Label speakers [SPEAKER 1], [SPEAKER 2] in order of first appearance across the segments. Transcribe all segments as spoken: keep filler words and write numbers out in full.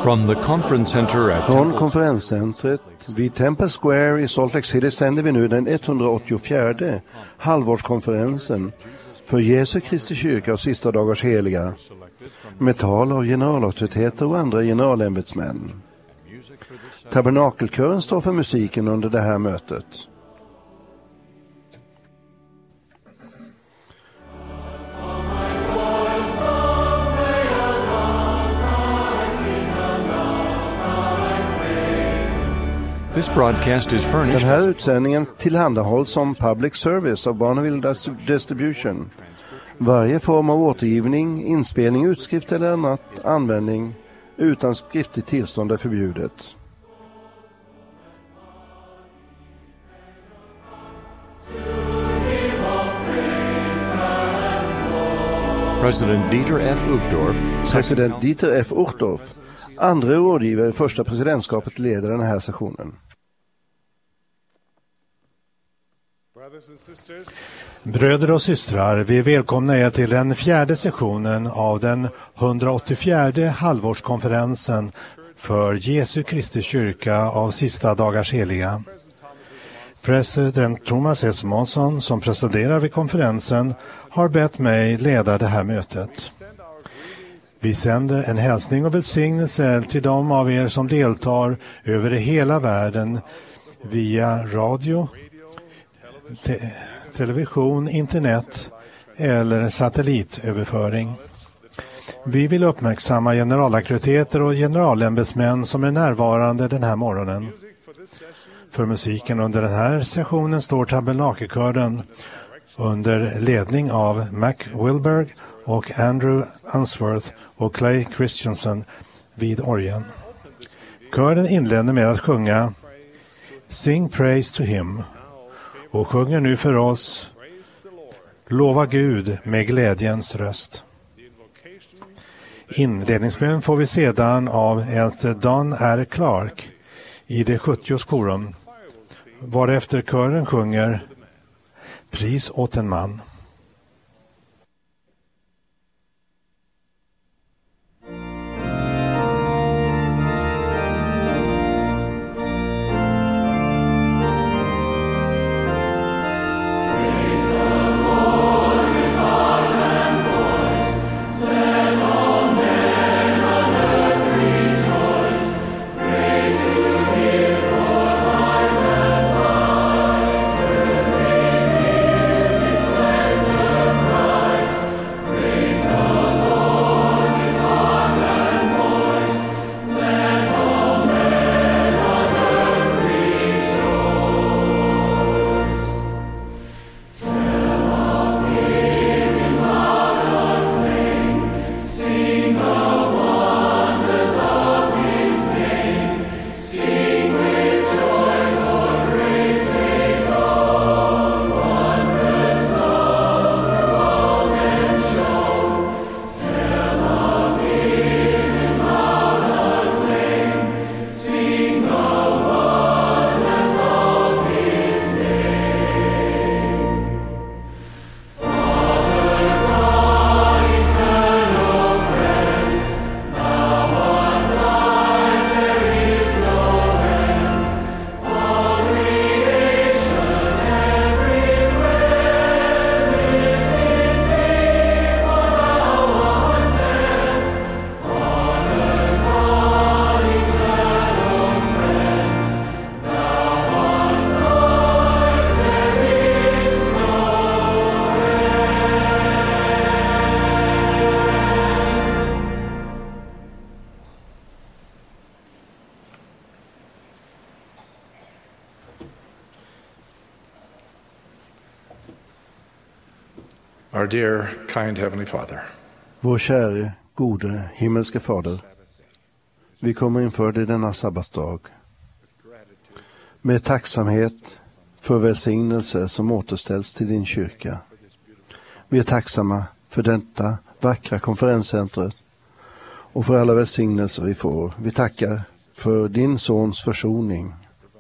[SPEAKER 1] From the conference center at
[SPEAKER 2] Från
[SPEAKER 1] Temple
[SPEAKER 2] konferenscentret vid Temple Square i Salt Lake City sänder vi nu den etthundraåttiofjärde halvårskonferensen för Jesu Kristi kyrka och sista dagars heliga, med tal av generalauktoriteter och andra generalämbetsmän. Tabernakelkören står för musiken under det här mötet.
[SPEAKER 1] This broadcast is furnished.
[SPEAKER 2] Den här utsändningen tillhandahålls som public service av Bonneville Distribution. Varje form av återgivning, inspelning, utskrift eller annat användning utan skriftligt tillstånd är förbjudet.
[SPEAKER 1] President Dieter F. Uchtdorf,
[SPEAKER 2] President Dieter F. Uchtdorf, andra rådgivare i första presidentskapet, leder den här sessionen.
[SPEAKER 3] Bröder och systrar, vi välkomnar er till den fjärde sessionen av den hundraåttiofjärde halvårskonferensen för Jesu Kristi kyrka av sista dagars heliga. President Thomas S. Monson, som presiderar vid konferensen, har bett mig leda det här mötet. Vi sänder en hälsning och välsignelse till de av er som deltar över hela världen via radio, te- television, internet eller satellitöverföring. Vi vill uppmärksamma generalauktoriteter och generalämbetsmän som är närvarande den här morgonen. För musiken under den här sessionen står tabernakelkören under ledning av Mac Wilberg och Andrew Unsworth och Clay Christensen vid orgeln. Kören inleder med att sjunga Sing praise to him och sjunger nu för oss Lova Gud med glädjens röst. Inledningsbön får vi sedan av äldste Don R. Clark i det sjuttionde korum, varefter kören sjunger Pris åt en man.
[SPEAKER 4] Our dear, kind Heavenly Father.
[SPEAKER 2] Vår käre, gode, himmelske Fader, vi kommer inför dig denna sabbatsdag med tacksamhet för välsignelse som återställs till din kyrka. Vi är tacksamma för detta vackra konferenscentret och för alla välsignelser vi får. Vi tackar för din sons försoning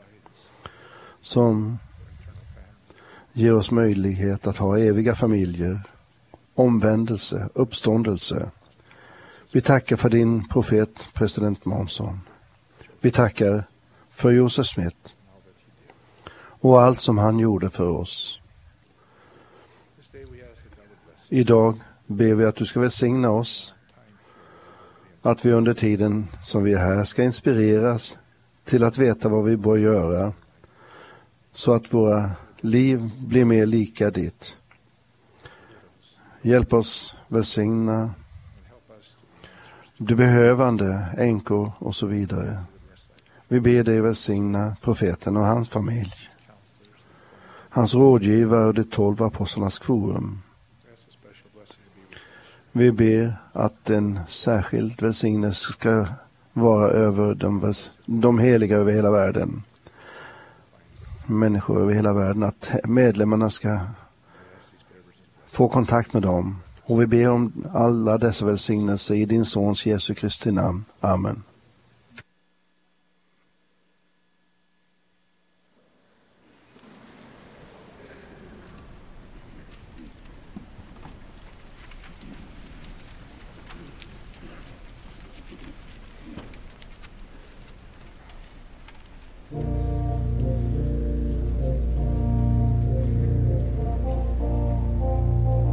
[SPEAKER 2] som ger oss möjlighet att ha eviga familjer, omvändelse, uppståndelse, Vi tackar för din profet, president Månsson. Vi tackar för Josef Smith och allt som han gjorde för oss. Idag ber vi att du ska välsigna oss, att vi under tiden som vi är här ska inspireras till att veta vad vi bör göra så att våra liv blir mer lika ditt. Hjälp oss välsigna de behövande, änkor och så vidare. Vi ber dig välsigna profeten och hans familj, hans rådgivare och de tolv apostlarnas kvorum. Vi ber att en särskild välsignelse ska vara över de, de heliga över hela världen. Människor över hela världen, att medlemmarna ska få kontakt med dem. Och vi ber om alla dessa välsignelser i din sons Jesu Kristi namn. Amen.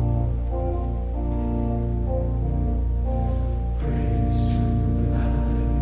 [SPEAKER 5] Praise to the Lamb.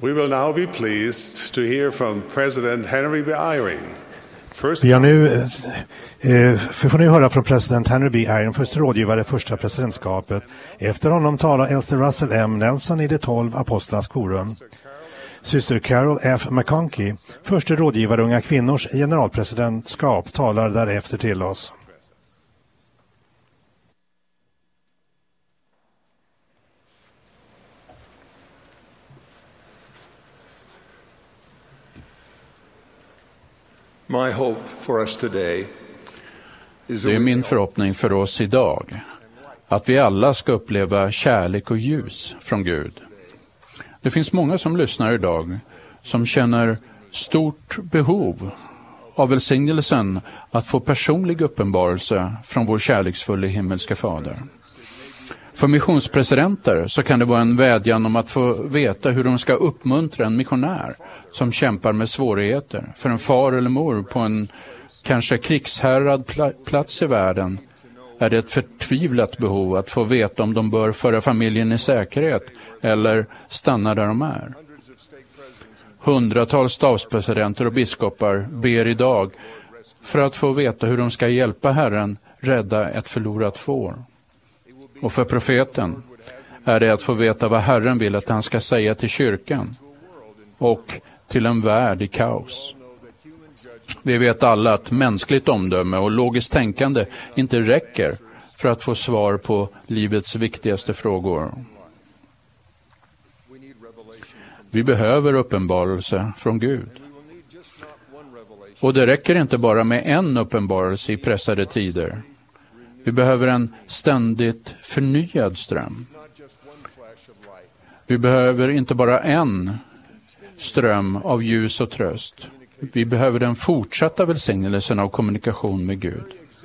[SPEAKER 5] We will now be pleased to hear from President Henry B. Eyring. First
[SPEAKER 3] Vi har nu, eh, vi får nu höra från president Henry B. Eyring, första rådgivare första presidentskapet. Efter honom talar äldste Russell M. Nelson i de tolv apostlarnas korum. Syster Carol F. McConkie, första rådgivare unga kvinnors generalpresidentskap, talar därefter till oss.
[SPEAKER 6] My hope for us today is
[SPEAKER 7] Det är min förhoppning för oss idag att vi alla ska uppleva kärlek och ljus från Gud. Det finns många som lyssnar idag som känner stort behov av välsignelsen att få personlig uppenbarelse från vår kärleksfulla himmelska fader. För missionspresidenter så kan det vara en vädjan om att få veta hur de ska uppmuntra en missionär som kämpar med svårigheter. För en far eller mor på en kanske krigshärrad plats i världen är det ett förtvivlat behov att få veta om de bör föra familjen i säkerhet eller stanna där de är. Hundratals stabspresidenter och biskopar ber idag för att få veta hur de ska hjälpa Herren rädda ett förlorat får. Och för profeten är det att få veta vad Herren vill att han ska säga till kyrkan och till en värld i kaos. Vi vet alla att mänskligt omdöme och logiskt tänkande inte räcker för att få svar på livets viktigaste frågor. Vi behöver uppenbarelse från Gud. Och det räcker inte bara med en uppenbarelse i pressade tider. Vi behöver en ständigt förnyad ström. Vi behöver inte bara en ström av ljus och tröst. Vi behöver den fortsatta välsignelsen av kommunikation med Gud.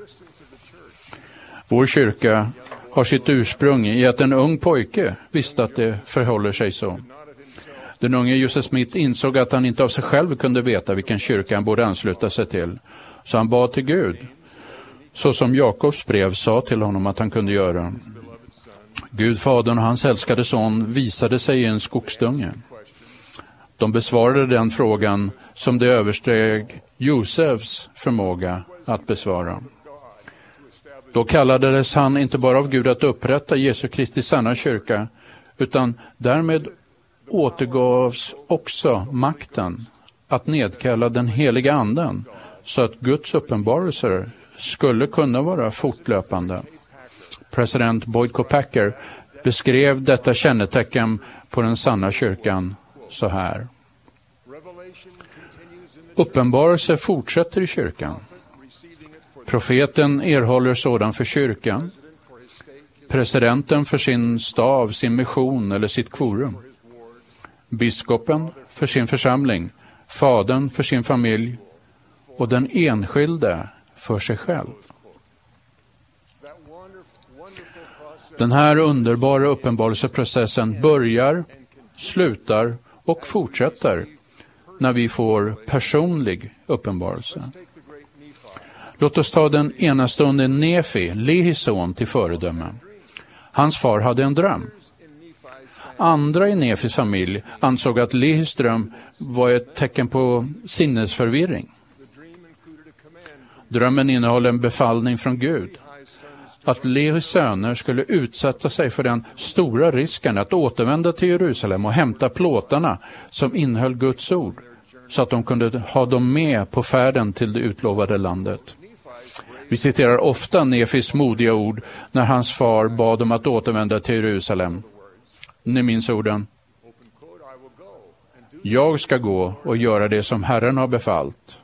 [SPEAKER 7] Vår kyrka har sitt ursprung i att en ung pojke visste att det förhåller sig så. Den unge Joseph Smith insåg att han inte av sig själv kunde veta vilken kyrka han borde ansluta sig till. Så han bad till Gud, så som Jakobs brev sa till honom att han kunde göra. Gud, fadern och hans älskade son visade sig i en skogsdunge. De besvarade den frågan som det översteg Josefs förmåga att besvara. Då kallades han inte bara av Gud att upprätta Jesu Kristi sanna kyrka, utan därmed återgavs också makten att nedkalla den heliga anden så att Guds uppenbarelser skulle kunna vara fortlöpande. President Boyd K. Packer beskrev detta kännetecken på den sanna kyrkan så här. Uppenbarelse fortsätter i kyrkan. Profeten erhåller sådan för kyrkan. Presidenten för sin stav, sin mission eller sitt kvorum. Biskopen för sin församling. Fadern för sin familj. Och den enskilde för sig själv. Den här underbara uppenbarelseprocessen börjar, slutar och fortsätter när vi får personlig uppenbarelse. Låt oss ta den enastående Nefi, Lehis son, till föredöme. Hans far hade en dröm. Andra i Nefis familj ansåg att Lehis dröm var ett tecken på sinnesförvirring. Drömmen innehåller en befallning från Gud att Lehis söner skulle utsätta sig för den stora risken att återvända till Jerusalem och hämta plåtarna som innehöll Guds ord så att de kunde ha dem med på färden till det utlovade landet. Vi citerar ofta Nefis modiga ord när hans far bad om att återvända till Jerusalem. Ni minns orden. Jag ska gå och göra det som Herren har befallt.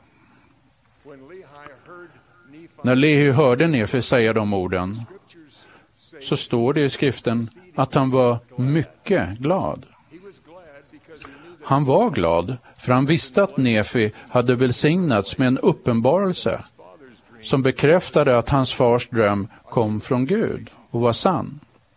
[SPEAKER 7] När Lehi hörde Nefi säga de orden så står det i skriften att han var mycket glad. Han var glad för han visste att Nefi hade välsignats med en uppenbarelse som bekräftade att hans fars dröm kom från Gud och var sann.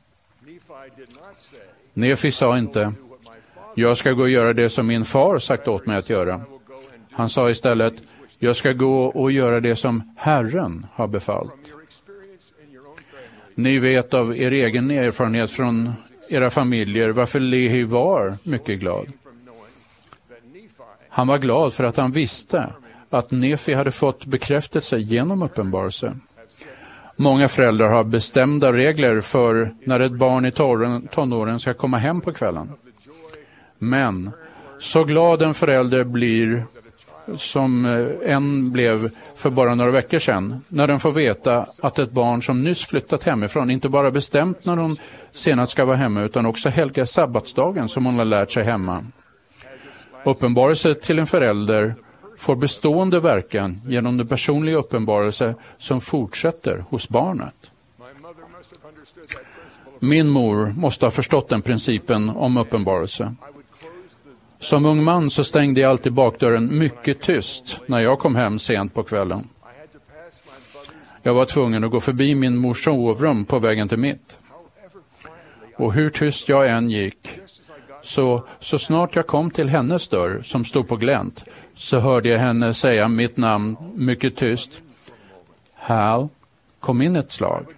[SPEAKER 7] Nefi sa inte, jag ska gå och göra det som min far sagt åt mig att göra. Han sa istället, jag ska gå och göra det som Herren har befallt. Ni vet av er egen erfarenhet från era familjer varför Lehi var mycket glad. Han var glad för att han visste att Nefi hade fått bekräftelse genom uppenbarelse. Många föräldrar har bestämda regler för när ett barn i tonåren ska komma hem på kvällen. Men så glad en förälder blir som en blev för bara några veckor sedan när den får veta att ett barn som nyss flyttat hemifrån inte bara bestämt när hon senast ska vara hemma utan också helgar sabbatsdagen som hon har lärt sig hemma. Uppenbarelse till en förälder får bestående verkan genom den personliga uppenbarelse som fortsätter hos barnet. Min mor måste ha förstått den principen om uppenbarelse. Som ung man så stängde jag alltid bakdörren mycket tyst när jag kom hem sent på kvällen. Jag var tvungen att gå förbi min mors sovrum på vägen till mitt. Och hur tyst jag än gick, så, så snart jag kom till hennes dörr som stod på glänt, så hörde jag henne säga mitt namn mycket tyst. Hal, kom in ett slag.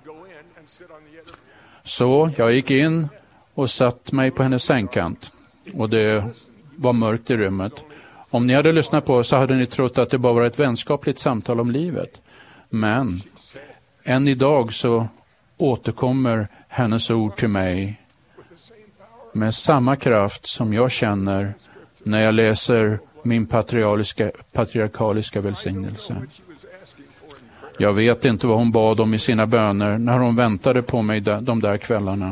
[SPEAKER 7] Så jag gick in och satt mig på hennes sängkant. Och det var mörkt i rummet. Om ni hade lyssnat på så hade ni trott att det bara var ett vänskapligt samtal om livet. Men än idag så återkommer hennes ord till mig med samma kraft som jag känner när jag läser min patriarkaliska, patriarkaliska välsignelse. Jag vet inte vad hon bad om i sina böner när hon väntade på mig de där kvällarna.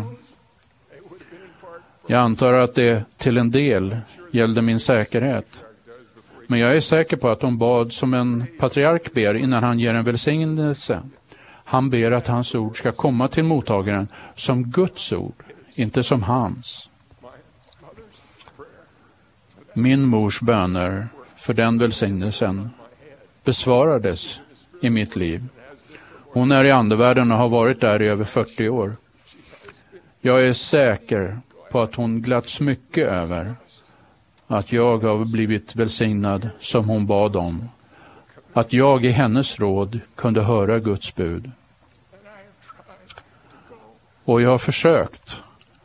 [SPEAKER 7] Jag antar att det till en del gällde min säkerhet. Men jag är säker på att hon bad som en patriark ber innan han ger en välsignelse. Han ber att hans ord ska komma till mottagaren som Guds ord, inte som hans. Min mors böner för den välsignelsen besvarades i mitt liv. Hon är i andevärlden och har varit där i över fyrtio år. Jag är säker på att hon glatts mycket över att jag har blivit välsignad som hon bad om. Att jag i hennes råd kunde höra Guds bud. Och jag har försökt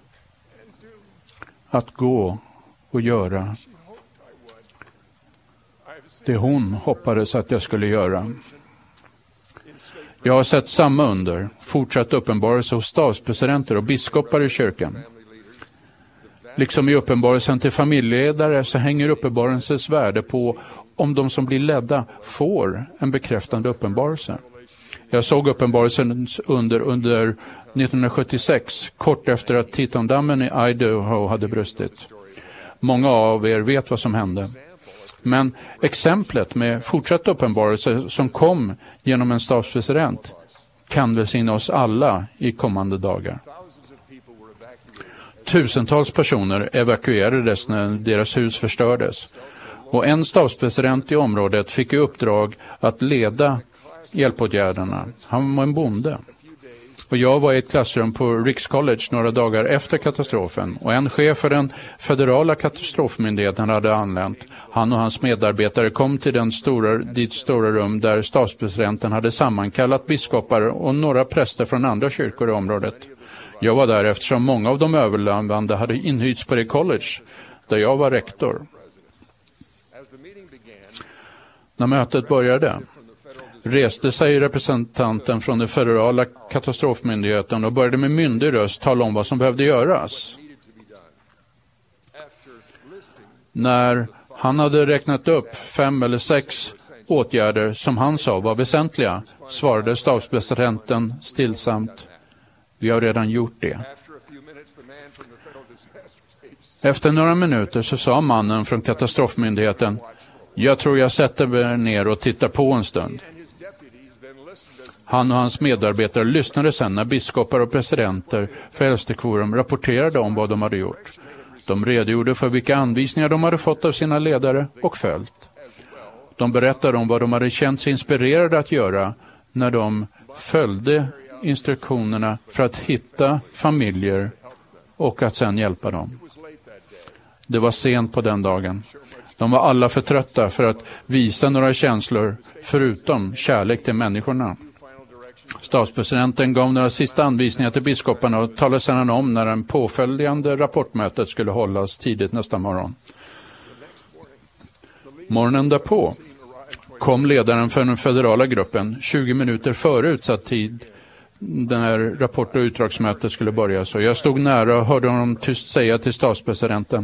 [SPEAKER 7] att gå och göra det hon hoppades att jag skulle göra. Jag har sett samma under, fortsatt uppenbarelse hos stabspresidenter och biskopar i kyrkan. Liksom i uppenbarelsen till familjeledare så hänger uppenbarelsens värde på om de som blir ledda får en bekräftande uppenbarelse. Jag såg uppenbarelsens under under nittonhundrasjuttiosex, kort efter att Tetondammen i Idaho hade brustit. Många av er vet vad som hände. Men exemplet med fortsatt uppenbarelse som kom genom en stabspresident kan välsigna oss alla i kommande dagar. Tusentals personer evakuerades när deras hus förstördes. Och en stabspresident i området fick i uppdrag att leda hjälpåtgärderna. Han var en bonde. Och jag var i ett klassrum på Ricks College några dagar efter katastrofen. Och en chef för den federala katastrofmyndigheten hade anlänt. Han och hans medarbetare kom till den stora, dit stora rum där stabspresidenten hade sammankallat biskopar och några präster från andra kyrkor i området. Jag var där eftersom många av de överlevande hade inhyrts på det college där jag var rektor. När mötet började reste sig representanten från den federala katastrofmyndigheten och började med myndig röst tala om vad som behövde göras. När han hade räknat upp fem eller sex åtgärder som han sa var väsentliga, svarade stabspresidenten stillsamt: vi har redan gjort det. Efter några minuter så sa mannen från katastrofmyndigheten: jag tror jag sätter mig ner och tittar på en stund. Han och hans medarbetare lyssnade sedan när biskopar och presidenter för äldstekorum rapporterade om vad de hade gjort. De redogjorde för vilka anvisningar de hade fått av sina ledare och följt. De berättade om vad de hade känt sig inspirerade att göra när de följde instruktionerna för att hitta familjer och att sedan hjälpa dem. Det var sent på den dagen. De var alla för trötta för att visa några känslor förutom kärlek till människorna. Stabspresidenten gav några sista anvisningar till biskoparna och talade sedan om när en påföljande rapportmötet skulle hållas tidigt nästa morgon. Morgonen därpå kom ledaren för den federala gruppen tjugo minuter före utsatt tid den här rapport- och utdragsmötet skulle börja. Så jag stod nära och hörde honom tyst säga till statspresidenten: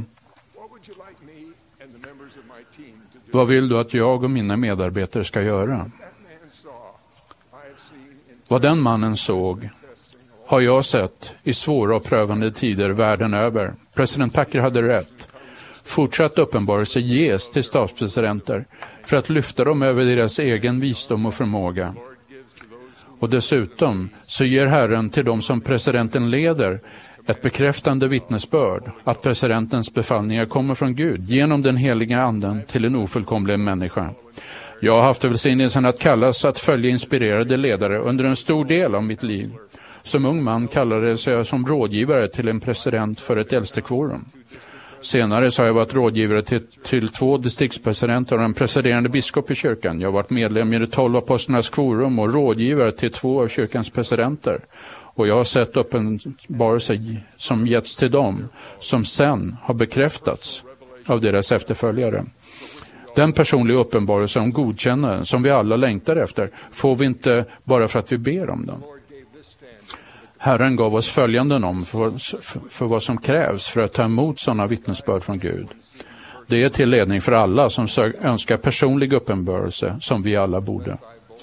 [SPEAKER 7] vad vill du att jag och mina medarbetare ska göra? Vad den mannen såg har jag sett i svåra och prövande tider världen över. President Packer hade rätt. Fortsatt uppenbarelse ges till statspresidenter för att lyfta dem över deras egen visdom och förmåga. Och dessutom så ger Herren till dem som presidenten leder ett bekräftande vittnesbörd att presidentens befallningar kommer från Gud genom den heliga anden till en ofullkomlig människa. Jag har haft välsignelsen att kallas att följa inspirerade ledare under en stor del av mitt liv. Som ung man kallades jag som rådgivare till en president för ett äldstekvorum. Senare så har jag varit rådgivare till, till två distriktspresidenter och en presiderande biskop i kyrkan. Jag har varit medlem i de tolv apostlarnas kvorum och rådgivare till två av kyrkans presidenter. Och jag har sett uppenbarelser som getts till dem som sen har bekräftats av deras efterföljare. Den personliga uppenbarelse om godkännande som vi alla längtar efter får vi inte bara för att vi ber om den. Herren gav oss följande om för, för vad som krävs för att ta emot sådana vittnesbörd från Gud. Det är till ledning för alla som önskar personlig uppenbarelse som vi alla borde.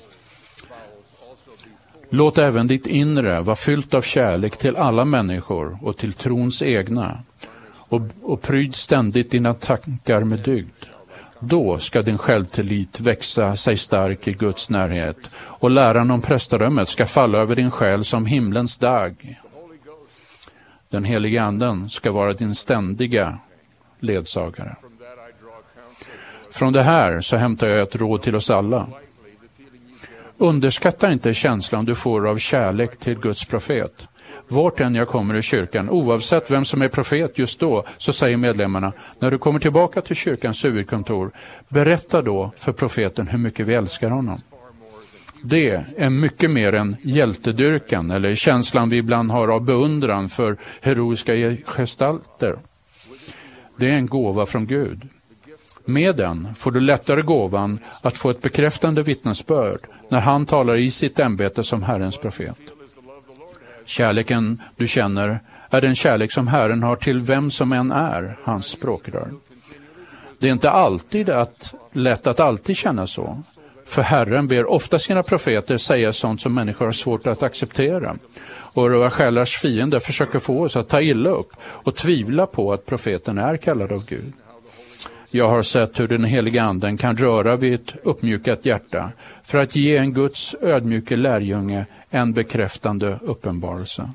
[SPEAKER 7] Låt även ditt inre vara fyllt av kärlek till alla människor och till trons egna och, och pryd ständigt dina tankar med dygd. Då ska din självtillit växa sig stark i Guds närhet och läran om prästadömet ska falla över din själ som himlens dag. Den heliga anden ska vara din ständiga ledsagare. Från det här så hämtar jag ett råd till oss alla. Underskatta inte känslan du får av kärlek till Guds profet. Vart än jag kommer i kyrkan, oavsett vem som är profet just då, så säger medlemmarna: när du kommer tillbaka till kyrkans huvudkontor, berätta då för profeten hur mycket vi älskar honom. Det är mycket mer än hjältedyrkan eller känslan vi ibland har av beundran för heroiska gestalter. Det är en gåva från Gud. Med den får du lättare gåvan att få ett bekräftande vittnesbörd när han talar i sitt ämbete som Herrens profet. Kärleken du känner är den kärlek som Herren har till vem som än är hans språkrör. Det är inte alltid att, lätt att alltid känna så. För Herren ber ofta sina profeter säga sånt som människor har svårt att acceptera. Och våra själars fiender försöker få oss att ta illa upp och tvivla på att profeten är kallad av Gud. Jag har sett hur den heliga anden kan röra vid ett uppmjukat hjärta för att ge en Guds ödmjuke lärjunge en bekräftande uppenbarelse.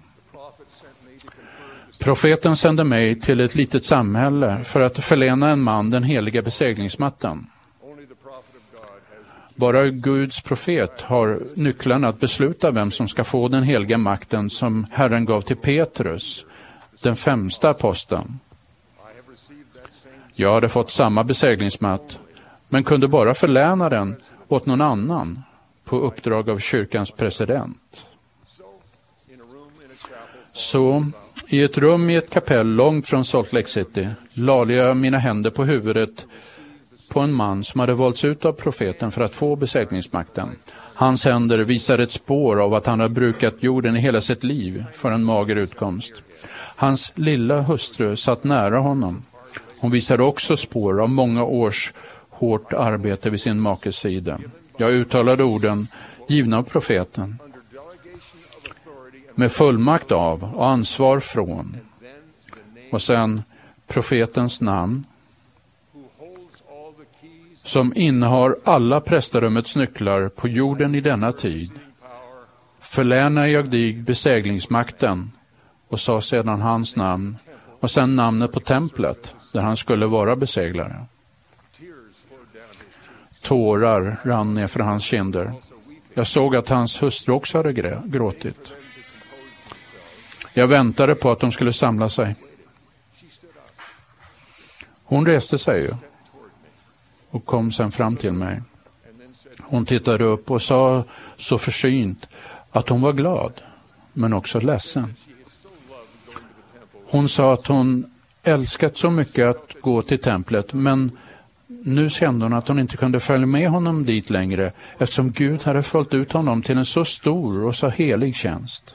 [SPEAKER 7] Profeten sände mig till ett litet samhälle för att förläna en man den heliga beseglingsmattan. Bara Guds profet har nycklarna att besluta vem som ska få den heliga makten som Herren gav till Petrus, den femte aposteln. Jag hade fått samma beseglingsmatt, men kunde bara förläna den åt någon annan på uppdrag av kyrkans president. Så i ett rum i ett kapell långt från Salt Lake City lade jag mina händer på huvudet på en man som hade valts ut av profeten för att få beseglingsmakten. Hans händer visar ett spår av att han har brukat jorden i hela sitt liv för en mager utkomst. Hans lilla hustru satt nära honom. Hon visade också spår av många års hårt arbete vid sin makes sida. Jag uttalade orden givna av profeten med fullmakt av och ansvar från. Och sen profetens namn som innehar alla prästarummets nycklar på jorden i denna tid. Förlänar jag dig beseglingsmakten, och sa sedan hans namn och sen namnet på templet där han skulle vara beseglare. Tårar rann ner för hans kinder. Jag såg att hans hustru också hade gråtit. Jag väntade på att de skulle samla sig. Hon reste sig ju och kom sen fram till mig. Hon tittade upp och sa så försynt att hon var glad, men också ledsen. Hon sa att hon älskat så mycket att gå till templet, men nu kände hon att hon inte kunde följa med honom dit längre eftersom Gud hade följt ut honom till en så stor och så helig tjänst.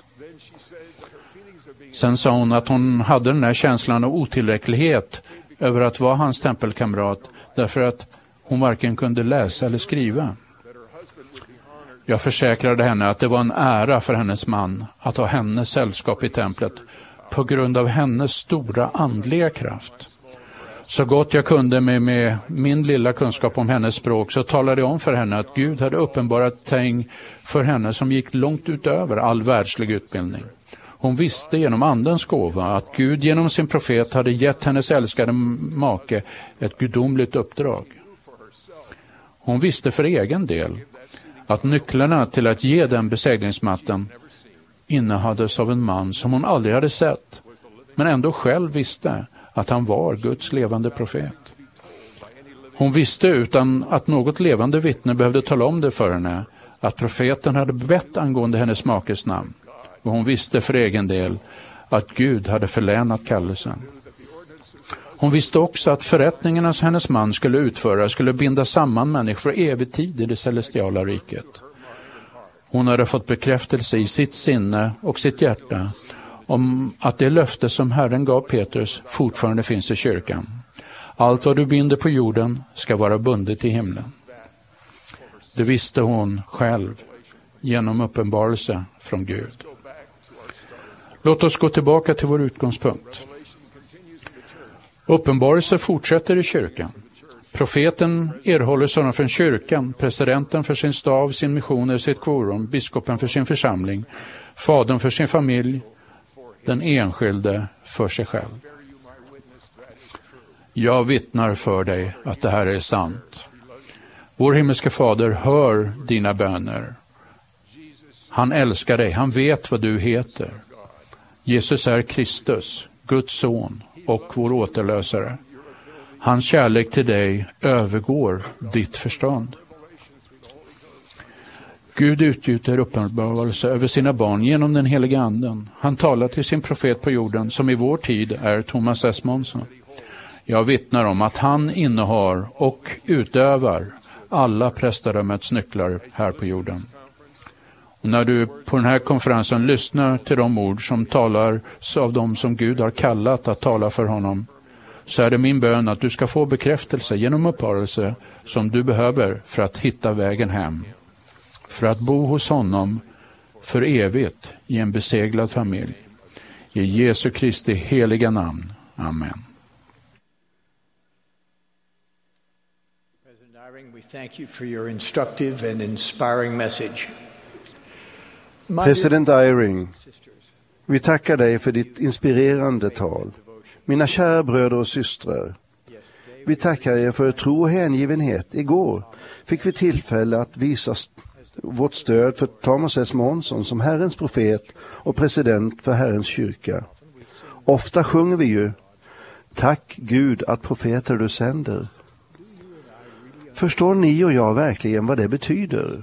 [SPEAKER 7] Sen sa hon att hon hade den här känslan av otillräcklighet över att vara hans tempelkamrat därför att hon varken kunde läsa eller skriva. Jag försäkrade henne att det var en ära för hennes man att ha hennes sällskap i templet på grund av hennes stora andliga kraft. Så gott jag kunde med, med min lilla kunskap om hennes språk så talade jag om för henne att Gud hade uppenbarat ting för henne som gick långt utöver all världslig utbildning. Hon visste genom andens gåva att Gud genom sin profet hade gett hennes älskade make ett gudomligt uppdrag. Hon visste för egen del att nycklarna till att ge den beseglingsmatten innehades av en man som hon aldrig hade sett, men ändå själv visste att han var Guds levande profet. Hon visste utan att något levande vittne behövde tala om det för henne att profeten hade bett angående hennes makes namn. Och hon visste för egen del att Gud hade förlänat kallelsen. Hon visste också att förrättningarna som hennes man skulle utföra skulle binda samman människor för evig tid i det celestiala riket. Hon hade fått bekräftelse i sitt sinne och sitt hjärta om att det löfte som Herren gav Petrus fortfarande finns i kyrkan. Allt vad du binder på jorden ska vara bundet i himlen. Det visste hon själv genom uppenbarelse från Gud. Låt oss gå tillbaka till vår utgångspunkt. Uppenbarelse fortsätter i kyrkan. Profeten erhåller sådana från kyrkan, presidenten för sin stav, sin mission, sitt quorum, biskopen för sin församling, fadern för sin familj, den enskilde för sig själv. Jag vittnar för dig att det här är sant. Vår himmelske fader hör dina böner. Han älskar dig, han vet vad du heter. Jesus är Kristus, Guds son och vår återlösare. Hans kärlek till dig övergår ditt förstånd. Gud utgjuter uppenbarelse över sina barn genom den heliga anden. Han talar till sin profet på jorden som i vår tid är Thomas S. Monson. Jag vittnar om att han innehar och utövar alla prästadömets nycklar här på jorden. Och när du på den här konferensen lyssnar till de ord som talar av dem som Gud har kallat att tala för honom, så är det min bön att du ska få bekräftelse genom uppenbarelse som du behöver för att hitta vägen hem. För att bo hos honom för evigt i en beseglad familj. I Jesu Kristi heliga namn. Amen.
[SPEAKER 8] President Eyring, we thank you for your instructive and inspiring message.
[SPEAKER 2] President Eyring, vi tackar dig för ditt inspirerande tal. Mina kära bröder och systrar, vi tackar er för tro och hängivenhet. Igår fick vi tillfälle att visa vårt stöd för Thomas S. Monson som Herrens profet och president för Herrens kyrka. Ofta sjunger vi ju, tack Gud att profeter du sänder. Förstår ni och jag verkligen vad det betyder?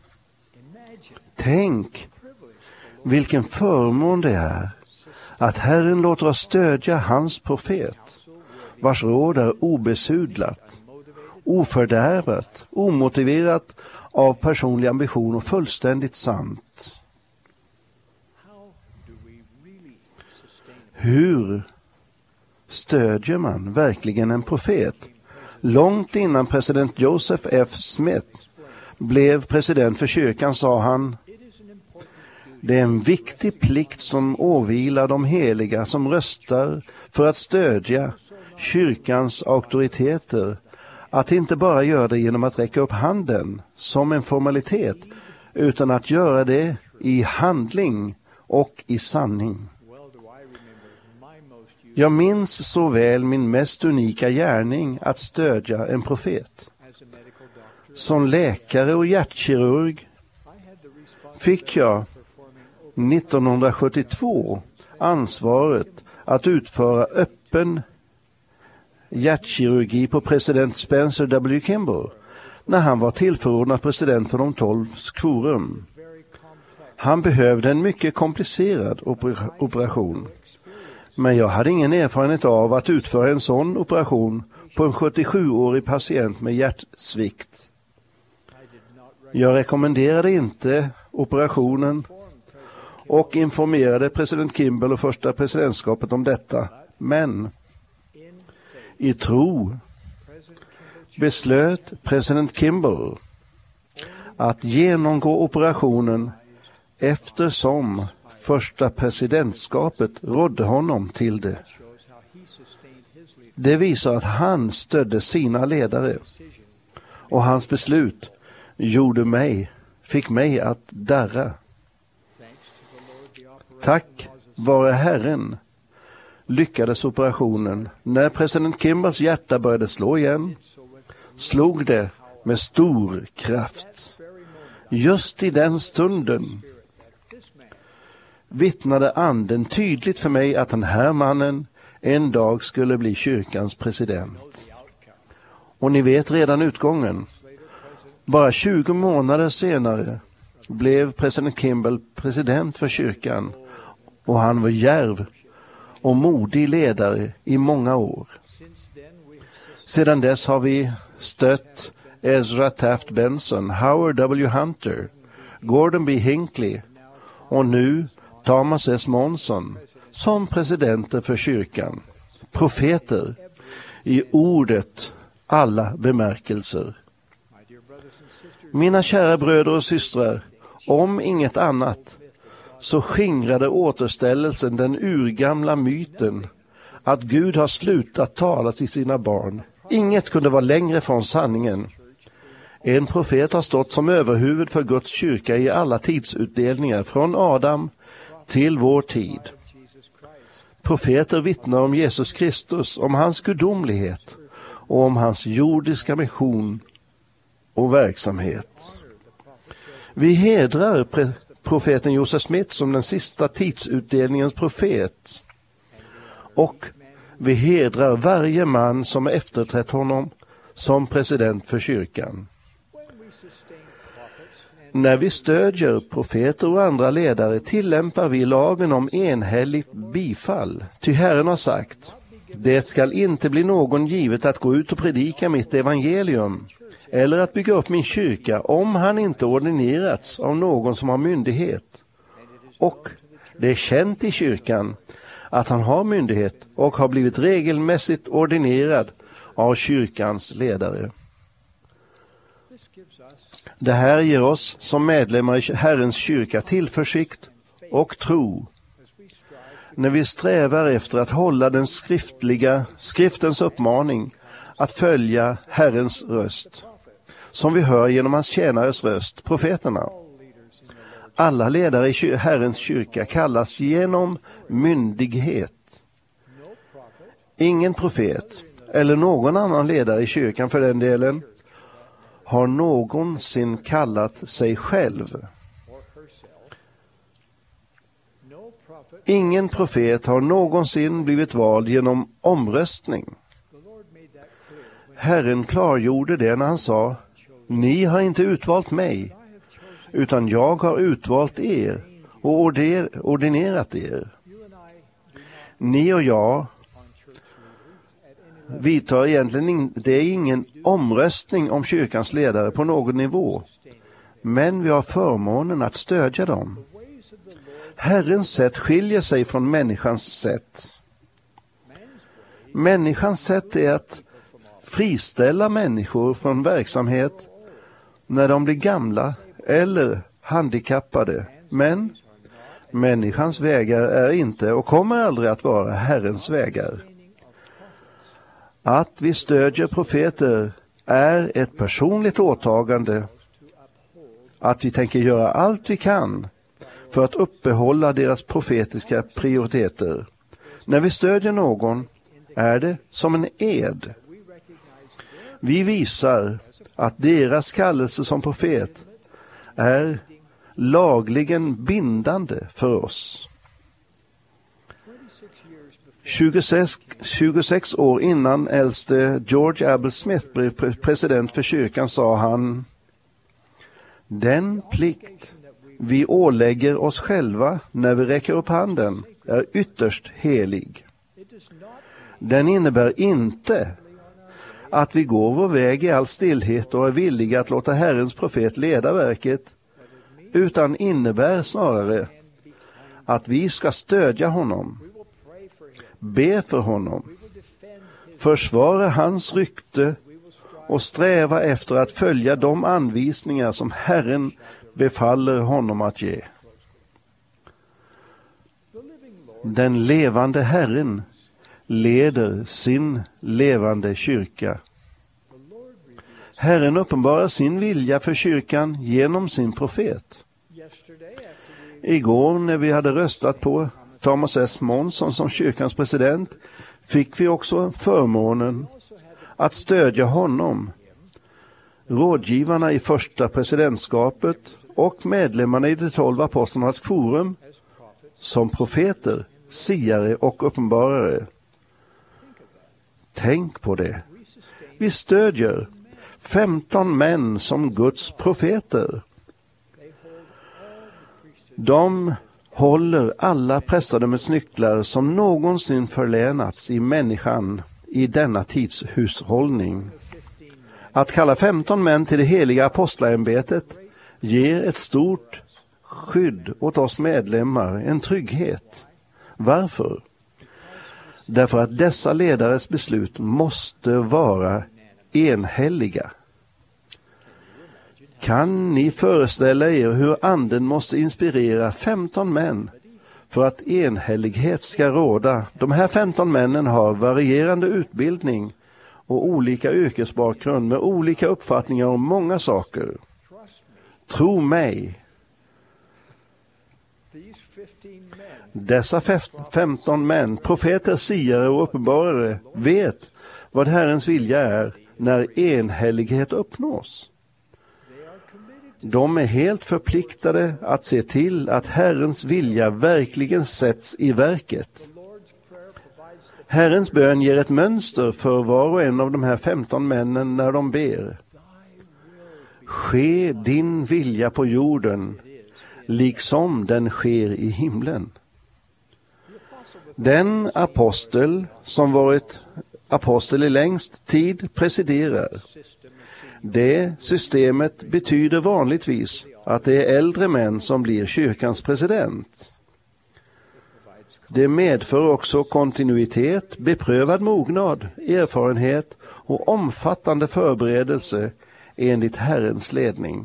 [SPEAKER 2] Tänk vilken förmån det är att Herren låter oss stödja hans profet, vars råd är obesudlat, ofördärvat, omotiverat av personlig ambition och fullständigt sant. Hur stödjer man verkligen en profet? Långt innan president Joseph F. Smith blev president för kyrkan sa han, det är en viktig plikt som åvilar de heliga som röstar för att stödja kyrkans auktoriteter, att inte bara göra det genom att räcka upp handen som en formalitet, utan att göra det i handling och i sanning. Jag minns så väl min mest unika gärning att stödja en profet. Som läkare och hjärtkirurg fick jag nittonhundrasjuttiotvå ansvaret att utföra öppen hjärtkirurgi på president Spencer W. Kimball när han var tillförordnad president för de tolvs quorum. Han behövde en mycket komplicerad operation. Men jag hade ingen erfarenhet av att utföra en sån operation på en sjuttiosjuårig patient med hjärtsvikt. Jag rekommenderade inte operationen och informerade president Kimball och första presidentskapet om detta. Men i tro beslöt president Kimball att genomgå operationen eftersom första presidentskapet rådde honom till det. Det visar att han stödde sina ledare och hans beslut gjorde mig, fick mig att darra. Tack vare Herren lyckades operationen. När president Kimballs hjärta började slå igen, slog det med stor kraft. Just i den stunden vittnade anden tydligt för mig att den här mannen en dag skulle bli kyrkans president. Och ni vet redan utgången. Bara tjugo månader senare blev president Kimball president för kyrkan och han var djärv och modig ledare i många år. Sedan dess har vi stött Ezra Taft Benson, Howard W. Hunter, Gordon B. Hinckley och nu Thomas S. Monson som presidenter för kyrkan. Profeter i ordet alla bemärkelser. Mina kära bröder och systrar, om inget annat så skingrade återställelsen den urgamla myten att Gud har slutat tala till sina barn. Inget kunde vara längre från sanningen. En profet har stått som överhuvud för Guds kyrka i alla tidsutdelningar från Adam till vår tid. Profeter vittnar om Jesus Kristus, om hans gudomlighet och om hans jordiska mission och verksamhet. Vi hedrar pre- profeten Joseph Smith som den sista tidsutdelningens profet. Och vi hedrar varje man som efterträtt honom som president för kyrkan. När vi stödjer profeter och andra ledare tillämpar vi lagen om enhälligt bifall. Ty Herren har sagt, det skall inte bli någon givet att gå ut och predika mitt evangelium eller att bygga upp min kyrka om han inte ordinerats av någon som har myndighet. Och det är känt i kyrkan att han har myndighet och har blivit regelmässigt ordinerad av kyrkans ledare. Det här ger oss som medlemmar i Herrens kyrka tillförsikt och tro när vi strävar efter att hålla den skriftliga skriftens uppmaning att följa Herrens röst, som vi hör genom hans tjänares röst, profeterna. Alla ledare i Herrens kyrka kallas genom myndighet. Ingen profet eller någon annan ledare i kyrkan för den delen har någonsin kallat sig själv. Ingen profet har någonsin blivit vald genom omröstning. Herren klargjorde det när han sa, ni har inte utvalt mig, utan jag har utvalt er och ordinerat er. Ni och jag vidtar egentligen in, det är ingen omröstning om kyrkans ledare på någon nivå, men vi har förmånen att stödja dem. Herrens sätt skiljer sig från människans sätt. Människans sätt är att friställa människor från verksamhet när de blir gamla eller handikappade. Men människans vägar är inte och kommer aldrig att vara Herrens vägar. Att vi stödjer profeter är ett personligt åtagande. Att vi tänker göra allt vi kan för att uppehålla deras profetiska prioriteter. När vi stödjer någon är det som en ed. Vi visar att deras kallelse som profet är lagligen bindande för oss. tjugosex, tjugosex år innan äldste George Abel Smith blev president för kyrkan sa han, den plikt vi ålägger oss själva när vi räcker upp handen är ytterst helig. Den innebär inte att vi går vår väg i all stillhet och är villiga att låta Herrens profet leda verket, utan innebär snarare att vi ska stödja honom, be för honom, försvara hans rykte och sträva efter att följa de anvisningar som Herren befaller honom att ge. Den levande Herren leder sin levande kyrka. Herren uppenbarar sin vilja för kyrkan genom sin profet. Igår när vi hade röstat på Thomas S. Monson som kyrkans president fick vi också förmånen att stödja honom. Rådgivarna i första presidentskapet och medlemmarna i de tolv apostlarnas forum som profeter, siare och uppenbarare. Tänk på det. Vi stödjer femton män som Guds profeter. De håller alla prästadömets nycklar som någonsin förlänats i människan i denna tids hushållning. Att kalla femton män till det heliga apostlaämbetet ger ett stort skydd åt oss medlemmar, en trygghet. Varför? Därför att dessa ledares beslut måste vara enhälliga. Kan ni föreställa er hur anden måste inspirera femton män för att enhällighet ska råda? De här femton männen har varierande utbildning och olika yrkesbakgrund med olika uppfattningar om många saker. Tro mig. Dessa femton män, profeter, siare och uppenbarare, vet vad Herrens vilja är när enhällighet uppnås. De är helt förpliktade att se till att Herrens vilja verkligen sätts i verket. Herrens bön ger ett mönster för var och en av de här femton männen när de ber. Ske din vilja på jorden, liksom den sker i himlen. Den apostel som varit apostel i längst tid presiderar. Det systemet betyder vanligtvis att det är äldre män som blir kyrkans president. Det medför också kontinuitet, beprövad mognad, erfarenhet och omfattande förberedelse enligt Herrens ledning.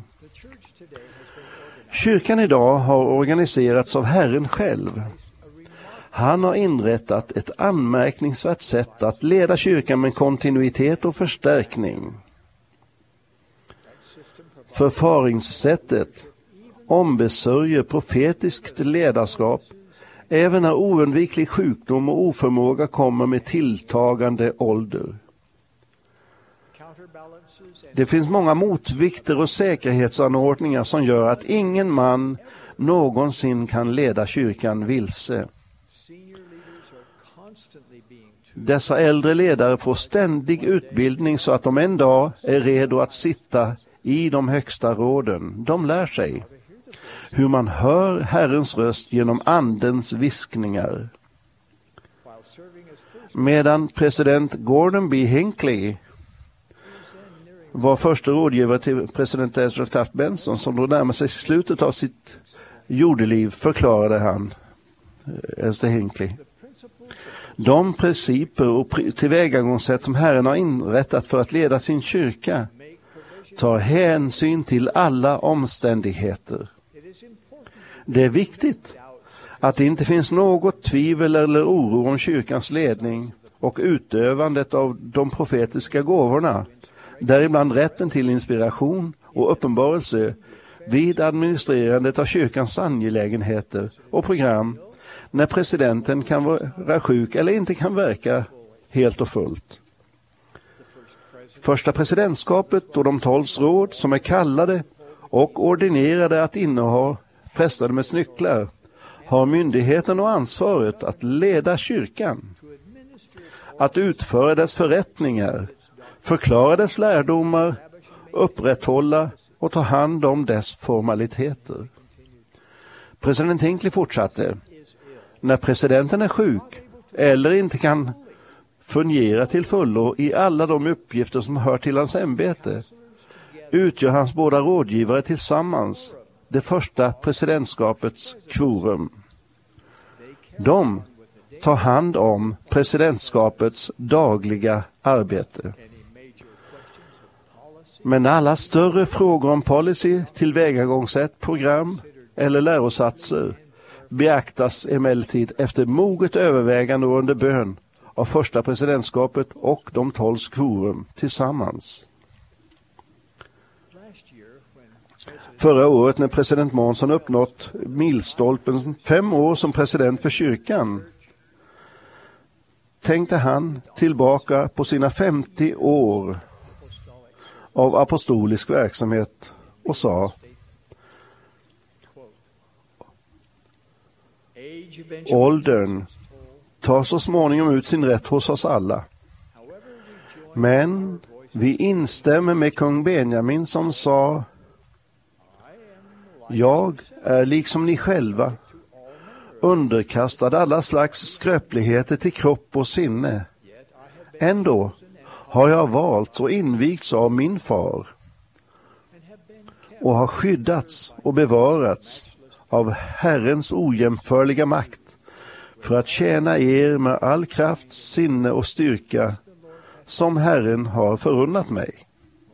[SPEAKER 2] Kyrkan idag har organiserats av Herren själv. Han har inrättat ett anmärkningsvärt sätt att leda kyrkan med kontinuitet och förstärkning. Förfaringssättet ombesörjer profetiskt ledarskap även när oundviklig sjukdom och oförmåga kommer med tilltagande ålder. Det finns många motvikter och säkerhetsanordningar som gör att ingen man någonsin kan leda kyrkan vilse. Dessa äldre ledare får ständig utbildning så att de en dag är redo att sitta i de högsta råden. De lär sig hur man hör Herrens röst genom andens viskningar. Medan president Gordon B. Hinckley var första rådgivare till president Ezra Taft Benson, som då närmade sig slutet av sitt jordeliv, förklarade han, Ezra Hinckley, de principer och tillvägagångssätt som Herren har inrättat för att leda sin kyrka tar hänsyn till alla omständigheter. Det är viktigt att det inte finns något tvivel eller oro om kyrkans ledning och utövandet av de profetiska gåvorna, däribland rätten till inspiration och uppenbarelse vid administrerandet av kyrkans angelägenheter och program när presidenten kan vara sjuk eller inte kan verka helt och fullt. Första presidentskapet och de tolvs råd som är kallade och ordinerade att inneha prästadömets nycklar har myndigheten och ansvaret att leda kyrkan, att utföra dess förrättningar, förklara dess lärdomar, upprätthålla och ta hand om dess formaliteter. President Hinckley fortsatte: när presidenten är sjuk eller inte kan fungerar till fullo i alla de uppgifter som hör till hans ämbete, utgör hans båda rådgivare tillsammans det första presidentskapets kvorum. De tar hand om presidentskapets dagliga arbete. Men alla större frågor om policy, tillvägagångssätt, program eller lärosatser beaktas emellertid efter moget övervägande och under bön av första presidentskapet och de tolv kvorum tillsammans. Förra året när president Monson uppnått milstolpen fem år som president för kyrkan tänkte han tillbaka på sina femtio år av apostolisk verksamhet och sa: åldern tar så småningom ut sin rätt hos oss alla. Men vi instämmer med kung Benjamin som sa: jag är liksom ni själva underkastad alla slags skröpligheter till kropp och sinne. Ändå har jag valt och invigts av min far och har skyddats och bevarats av Herrens ojämförliga makt för att tjäna er med all kraft, sinne och styrka som Herren har förunnat mig.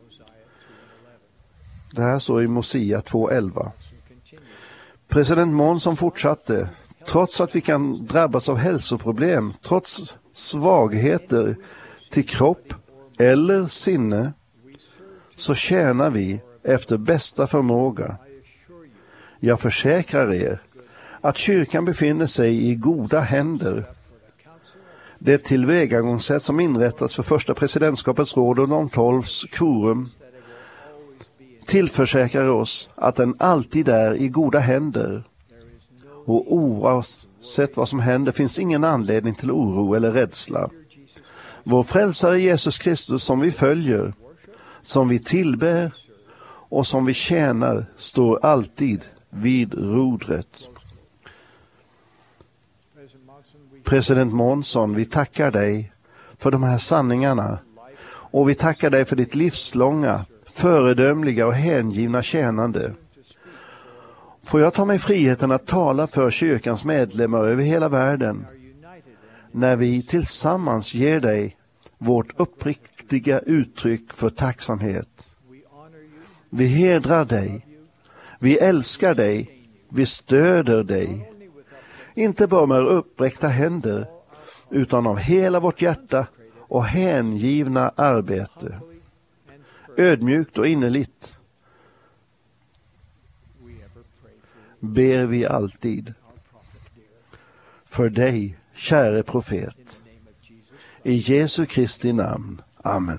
[SPEAKER 2] Det här står i Mosia två elva. President Monson fortsatte: trots att vi kan drabbas av hälsoproblem, trots svagheter till kropp eller sinne, så tjänar vi efter bästa förmåga. Jag försäkrar er att kyrkan befinner sig i goda händer. Det tillvägagångssätt som inrättats för första presidentskapets råd och de tolvs kvorum tillförsäkrar oss att den alltid är i goda händer. Och oavsett vad som händer finns ingen anledning till oro eller rädsla. Vår frälsare Jesus Kristus som vi följer, som vi tillber och som vi tjänar står alltid vid rodret. President Monson, vi tackar dig för de här sanningarna och vi tackar dig för ditt livslånga, föredömliga och hängivna tjänande. Får jag ta mig friheten att tala för kyrkans medlemmar över hela världen när vi tillsammans ger dig vårt uppriktiga uttryck för tacksamhet. Vi hedrar dig, vi älskar dig, vi stöder dig. Inte bara med uppräckta händer utan av hela vårt hjärta och hängivna arbete. Ödmjukt och innerligt ber vi alltid för dig, käre profet. I Jesu Kristi namn. Amen.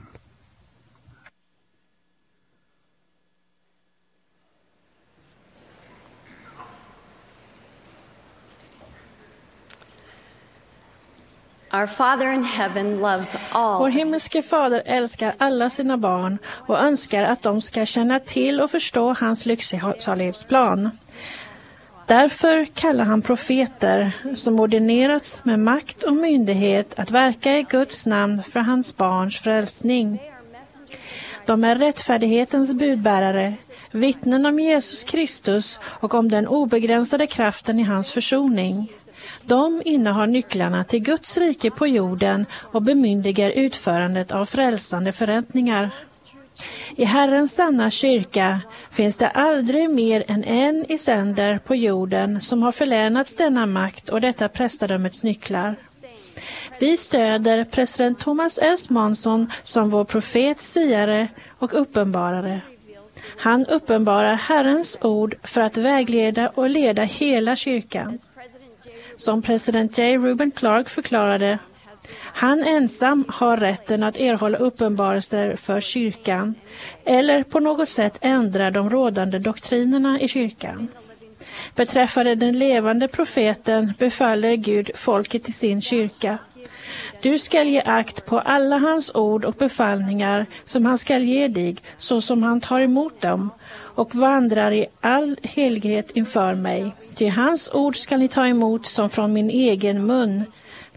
[SPEAKER 9] Our Father in heaven loves all.
[SPEAKER 10] Vår himmelske fader älskar alla sina barn och önskar att de ska känna till och förstå hans lycksalighetsplan. Därför kallar han profeter som ordinerats med makt och myndighet att verka i Guds namn för hans barns frälsning. De är rättfärdighetens budbärare, vittnen om Jesus Kristus och om den obegränsade kraften i hans försoning. De innehar nycklarna till Guds rike på jorden och bemyndigar utförandet av frälsande förrättningar. I Herrens sanna kyrka finns det aldrig mer än en i sänder på jorden som har förlänats denna makt och detta prästadömets nycklar. Vi stöder president Thomas S. Monson som vår profet, siare och uppenbarare. Han uppenbarar Herrens ord för att vägleda och leda hela kyrkan. Som president J. Reuben Clark förklarade, han ensam har rätten att erhålla uppenbarelser för kyrkan eller på något sätt ändra de rådande doktrinerna i kyrkan. Beträffande den levande profeten befaller Gud folket till sin kyrka. Du skall ge akt på alla hans ord och befallningar som han skall ge dig så som han tar emot dem och vandrar i all helighet inför mig. Till hans ord skall ni ta emot som från min egen mun.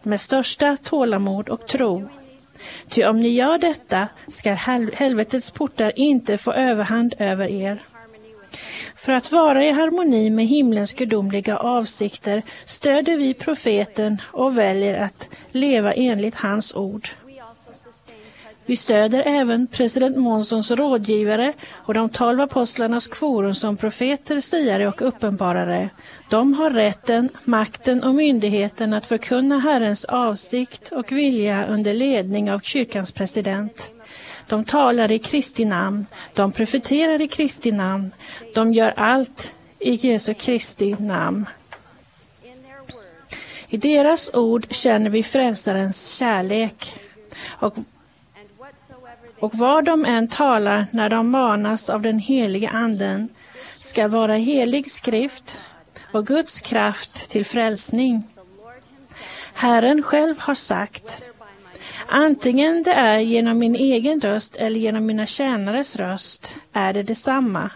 [SPEAKER 10] med största tålamod och tro. Ty om ni gör detta ska hel- helvetets portar inte få överhand över er. För att vara i harmoni med himlens gudomliga avsikter stöder vi profeten och väljer att leva enligt hans ord. Vi stöder även president Monsons rådgivare och de tolv apostlarnas kvorum som profeter, siare och uppenbarare. De har rätten, makten och myndigheten att förkunna Herrens avsikt och vilja under ledning av kyrkans president. De talar i Kristi namn, de profeterar i Kristi namn, de gör allt i Jesu Kristi namn. I deras ord känner vi frälsarens kärlek och Och vad de än talar när de manas av den heliga anden ska vara helig skrift och Guds kraft till frälsning. Herren själv har sagt, antingen det är genom min egen röst eller genom mina tjänares röst är det detsamma.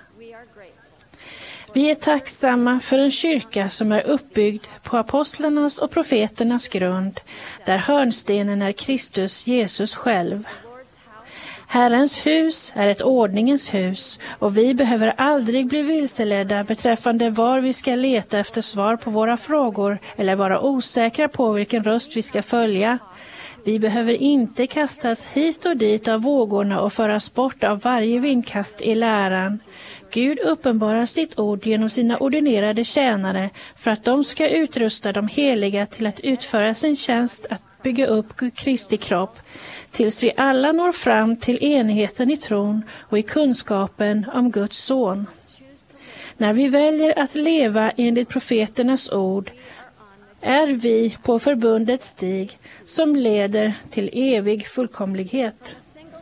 [SPEAKER 10] Vi är tacksamma för en kyrka som är uppbyggd på apostlarnas och profeternas grund, där hörnstenen är Kristus Jesus själv. Herrens hus är ett ordningens hus och vi behöver aldrig bli vilseledda beträffande var vi ska leta efter svar på våra frågor eller vara osäkra på vilken röst vi ska följa. Vi behöver inte kastas hit och dit av vågorna och föras bort av varje vindkast i läran. Gud uppenbarar sitt ord genom sina ordinerade tjänare för att de ska utrusta de heliga till att utföra sin tjänst att bygga upp Kristi kropp, tills vi alla når fram till enigheten i tron och i kunskapen om Guds son. När vi väljer att leva enligt profeternas ord är vi på förbundets stig som leder till evig fullkomlighet.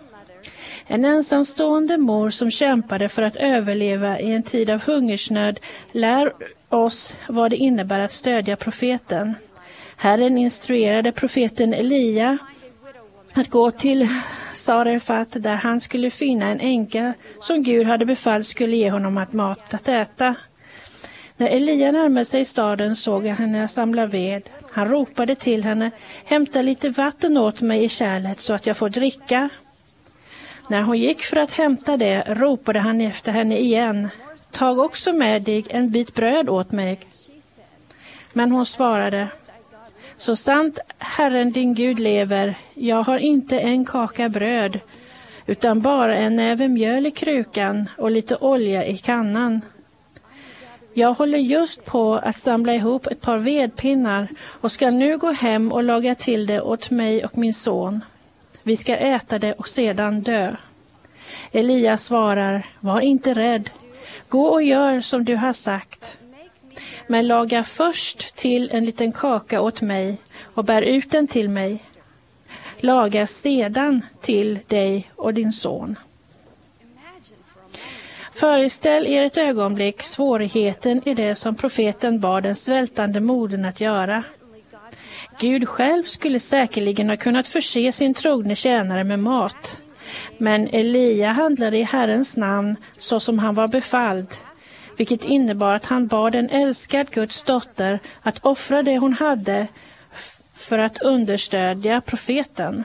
[SPEAKER 10] En ensamstående mor som kämpade för att överleva i en tid av hungersnöd lär oss vad det innebär att stödja profeten. Herren instruerade profeten Elia att gå till Sarefat där han skulle finna en änka som Gud hade befallt skulle ge honom att mat att äta. När Elia närmade sig staden såg han henne samla ved. Han ropade till henne, hämta lite vatten åt mig i kärlet så att jag får dricka. När hon gick för att hämta det ropade han efter henne igen, tag också med dig en bit bröd åt mig. Men hon svarade, så sant Herren din Gud lever, jag har inte en kaka bröd, utan bara en näve mjöl i krukan och lite olja i kannan. Jag håller just på att samla ihop ett par vedpinnar och ska nu gå hem och laga till det åt mig och min son. Vi ska äta det och sedan dö. Elia svarar, var inte rädd. Gå och gör som du har sagt. Men laga först till en liten kaka åt mig och bär ut den till mig. Laga sedan till dig och din son. Föreställ er ett ögonblick svårigheten i det som profeten bad den svältande modern att göra. Gud själv skulle säkerligen ha kunnat förse sin trogne tjänare med mat. Men Elia handlade i Herrens namn så som han var befalld, vilket innebar att han bad en älskad Guds dotter att offra det hon hade för att understödja profeten.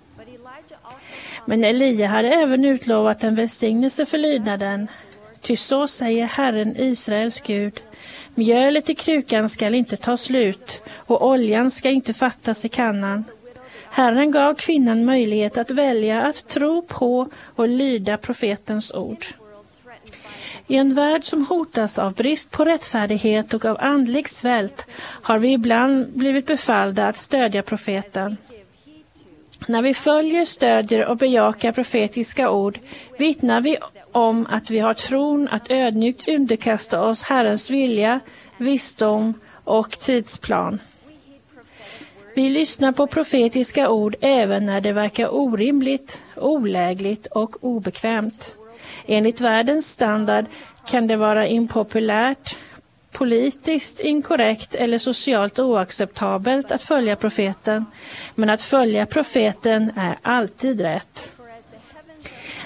[SPEAKER 10] Men Elia hade även utlovat en välsignelse för lydnaden. Ty så säger Herren Israels Gud, mjölet i krukan skall inte ta slut och oljan ska inte fattas i kannan. Herren gav kvinnan möjlighet att välja att tro på och lyda profetens ord. I en värld som hotas av brist på rättfärdighet och av andlig svält har vi ibland blivit befallda att stödja profeten. När vi följer, stödjer och bejakar profetiska ord vittnar vi om att vi har tron att ödmjukt underkasta oss Herrens vilja, visdom och tidsplan. Vi lyssnar på profetiska ord även när det verkar orimligt, olägligt och obekvämt. Enligt världens standard kan det vara impopulärt, politiskt inkorrekt eller socialt oacceptabelt att följa profeten, men att följa profeten är alltid rätt.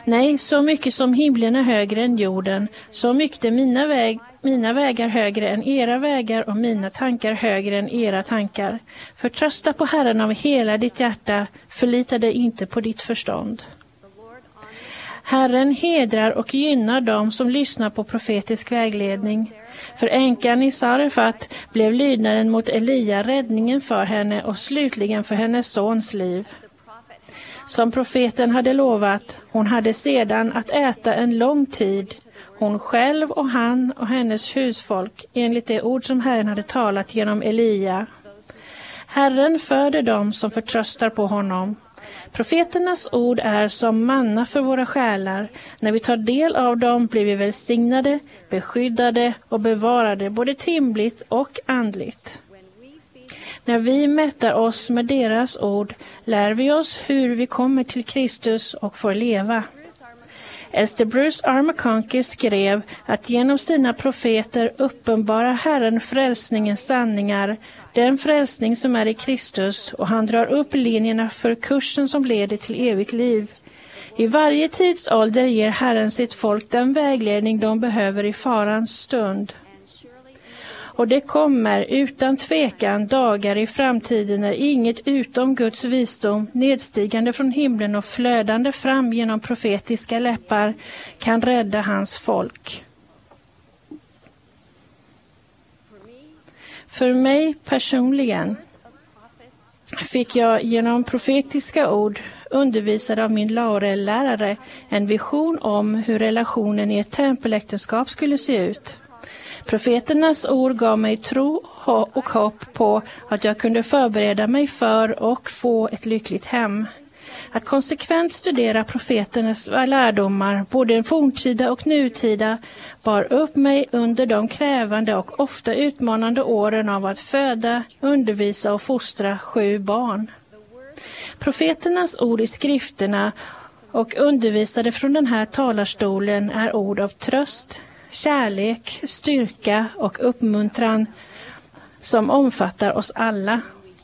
[SPEAKER 10] Nej, så mycket som himlen är högre än jorden, så mycket är mina, väg, mina vägar högre än era vägar och mina tankar högre än era tankar. Förtrösta på Herren av hela ditt hjärta, förlita dig inte på ditt förstånd. Herren hedrar och gynnar dem som lyssnar på profetisk vägledning. För änkan i Sarefat blev lydnaden mot Elia räddningen för henne och slutligen för hennes sons liv. Som profeten hade lovat, hon hade sedan att äta en lång tid, hon själv och han och hennes husfolk, enligt det ord som Herren hade talat genom Elia. Herren föder dem som förtröstar på honom. Profeternas ord är som manna för våra själar. När vi tar del av dem blir vi välsignade, beskyddade och bevarade både timligt och andligt. När vi mättar oss med deras ord lär vi oss hur vi kommer till Kristus och får leva. Ester Bruce R. McConkie skrev att genom sina profeter uppenbarar Herren frälsningens sanningar, den frälsning som är i Kristus, och han drar upp linjerna för kursen som leder till evigt liv. I varje tidsålder ger Herren sitt folk den vägledning de behöver i farans stund. Och det kommer utan tvekan dagar i framtiden när inget utom Guds visdom, nedstigande från himlen och flödande fram genom profetiska läppar, kan rädda hans folk. För mig personligen fick jag genom profetiska ord, undervisad av min Laurel-lärare, en vision om hur relationen i ett tempeläktenskap skulle se ut. Profeternas ord gav mig tro och hopp på att jag kunde förbereda mig för och få ett lyckligt hem. Att konsekvent studera profeternas lärdomar, både forntida och nutida, bar upp mig under de krävande och ofta utmanande åren av att föda, undervisa och fostra sju barn. Profeternas ord i skrifterna och undervisade från den här talarstolen är ord av tröst, kärlek, styrka och uppmuntran som omfattar oss alla.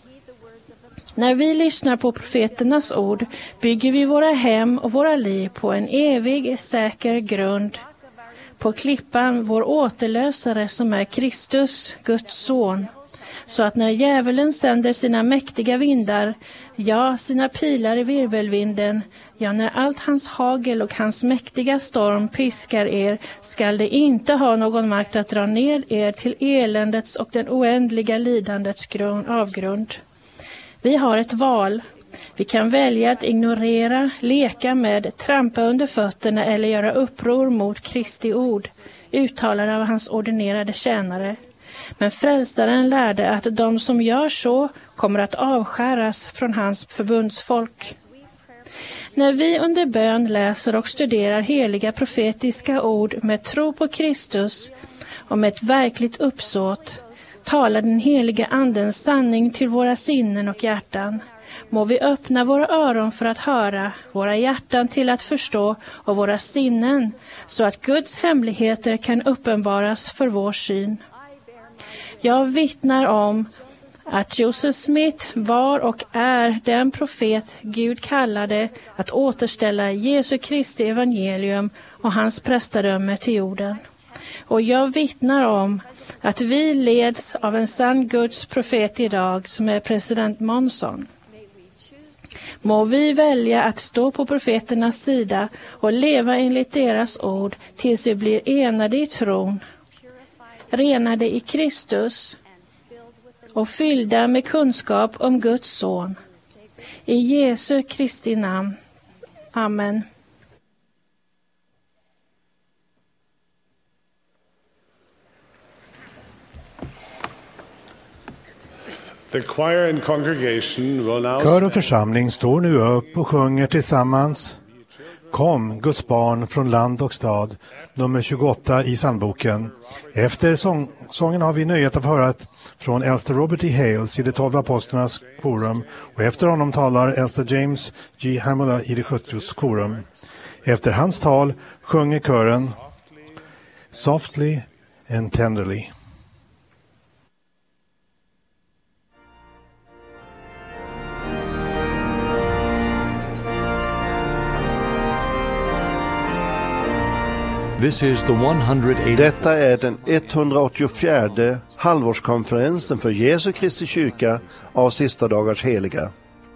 [SPEAKER 10] När vi lyssnar på profeternas ord bygger vi våra hem och våra liv på en evig, säker grund. På klippan vår återlösare som är Kristus, Guds son. Så att när djävulen sänder sina mäktiga vindar, ja, sina pilar i virvelvinden, ja, när allt hans hagel och hans mäktiga storm piskar er, skall det inte ha någon makt att dra ner er till eländets och den oändliga lidandets grund, avgrund. Vi har ett val. Vi kan välja att ignorera, leka med, trampa under fötterna eller göra uppror mot Kristi ord, uttalade av hans ordinerade tjänare. Men frälsaren lärde att de som gör så kommer att avskäras från hans förbundsfolk. När vi under bön läser och studerar heliga profetiska ord med tro på Kristus och med ett verkligt uppsåt, talar den heliga andens sanning till våra sinnen och hjärtan. Må vi öppna våra öron för att höra, våra hjärtan till att förstå och våra sinnen, så att Guds hemligheter kan uppenbaras för vår syn. Jag vittnar om att Joseph Smith var och är den profet Gud kallade att återställa Jesu Kristi evangelium och hans prästadöme till jorden. Och jag vittnar om att vi leds av en sann Guds profet idag som är president Monson. Må vi välja att stå på profeternas sida och leva enligt deras ord tills vi blir enade i tron, renade i Kristus och fyllda med kunskap om Guds son. I Jesu Kristi namn. Amen.
[SPEAKER 5] The choir and congregation will now
[SPEAKER 3] Kör och församling står nu upp och sjunger tillsammans Kom, Guds barn från land och stad, nummer tjugoåtta i psalmboken. Efter sång, sången har vi nöjet att höra från äldste Robert E. Hales i de tolv apostlarnas korum, och efter honom talar äldste James G. Hamula i de sjuttio:s korum. Efter hans tal sjunger kören Softly and Tenderly.
[SPEAKER 1] This is the one hundred eighty.
[SPEAKER 2] Detta är den etthundraåttiofjärde halvårskonferensen för Jesu Kristi kyrka av sista dagars heliga.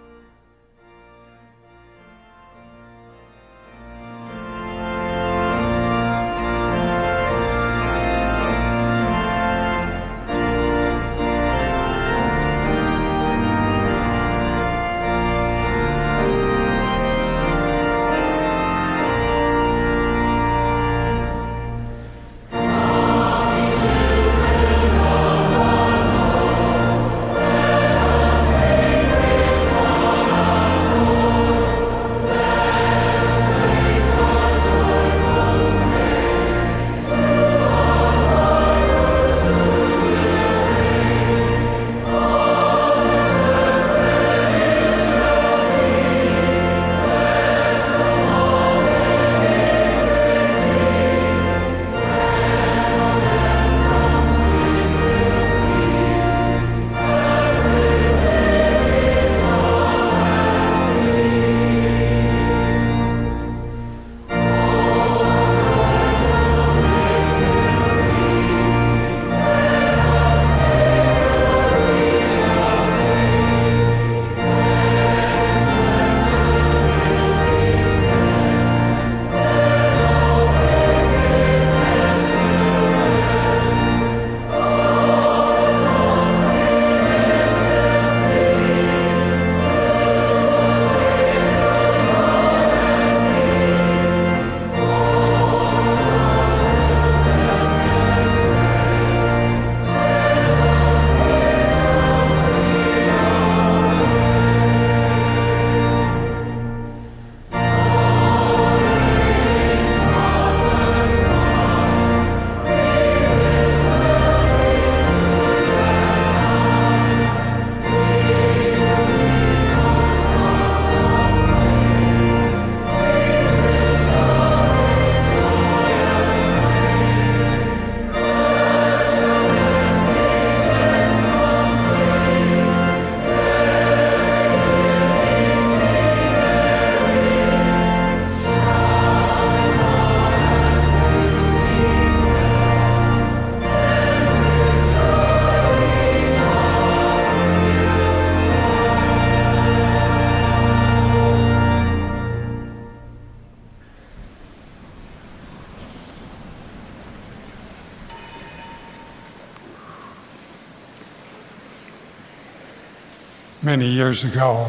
[SPEAKER 11] Many years ago,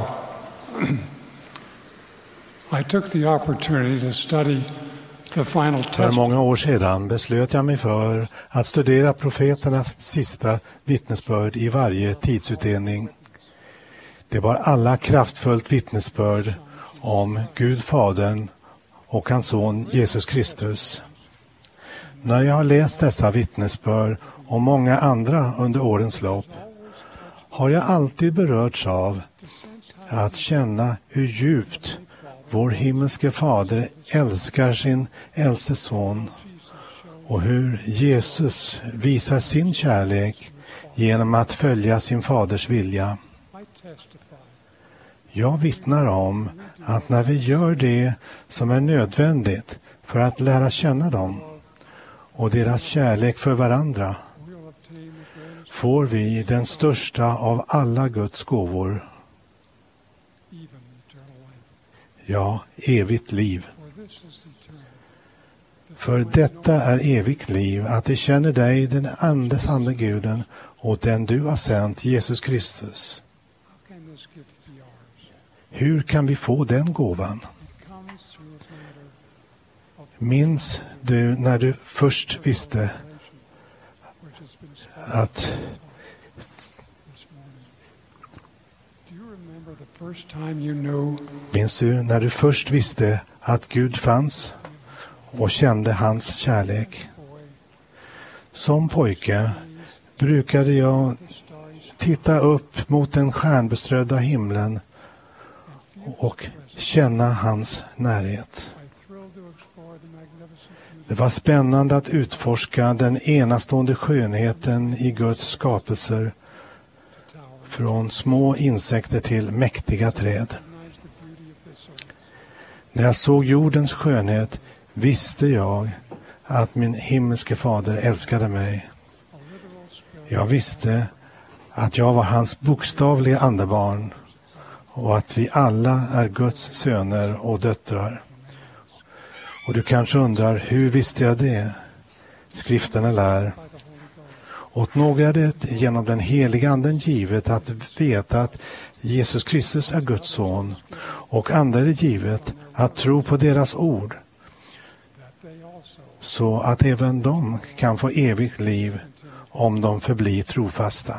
[SPEAKER 11] I took the opportunity to study the final
[SPEAKER 3] För
[SPEAKER 11] testament.
[SPEAKER 3] många år sedan beslöt jag mig för att studera profeternas sista vittnesbörd i varje tidsutdelning. Det var alla kraftfullt vittnesbörd om Gud Fadern och hans son Jesus Kristus. När jag har läst dessa vittnesbörd och många andra under årens lopp har jag alltid berörts av att känna hur djupt vår himmelske fader älskar sin äldste son och hur Jesus visar sin kärlek genom att följa sin faders vilja. Jag vittnar om att när vi gör det som är nödvändigt för att lära känna dem och deras kärlek för varandra får vi den största av alla Guds gåvor. Ja, evigt liv. För detta är evigt liv, att de känner dig, den enda sanna Guden, och den du har sänt, Jesus Kristus. Hur kan vi få den gåvan? Minns du när du först visste att Minns du när du först visste att Gud fanns och kände hans kärlek? Som pojke brukade jag titta upp mot den stjärnbeströdda himlen och känna hans närhet. Det var spännande att utforska den enastående skönheten i Guds skapelser, från små insekter till mäktiga träd. När jag såg jordens skönhet visste jag att min himmelske fader älskade mig. Jag visste att jag var hans bokstavliga andebarn och att vi alla är Guds söner och döttrar. Och du kanske undrar, hur visste jag det? Skrifterna lär. Åt några är det genom den heliga anden givet att veta att Jesus Kristus är Guds son, och andra är det givet att tro på deras ord, så att även de kan få evigt liv om de förblir trofasta.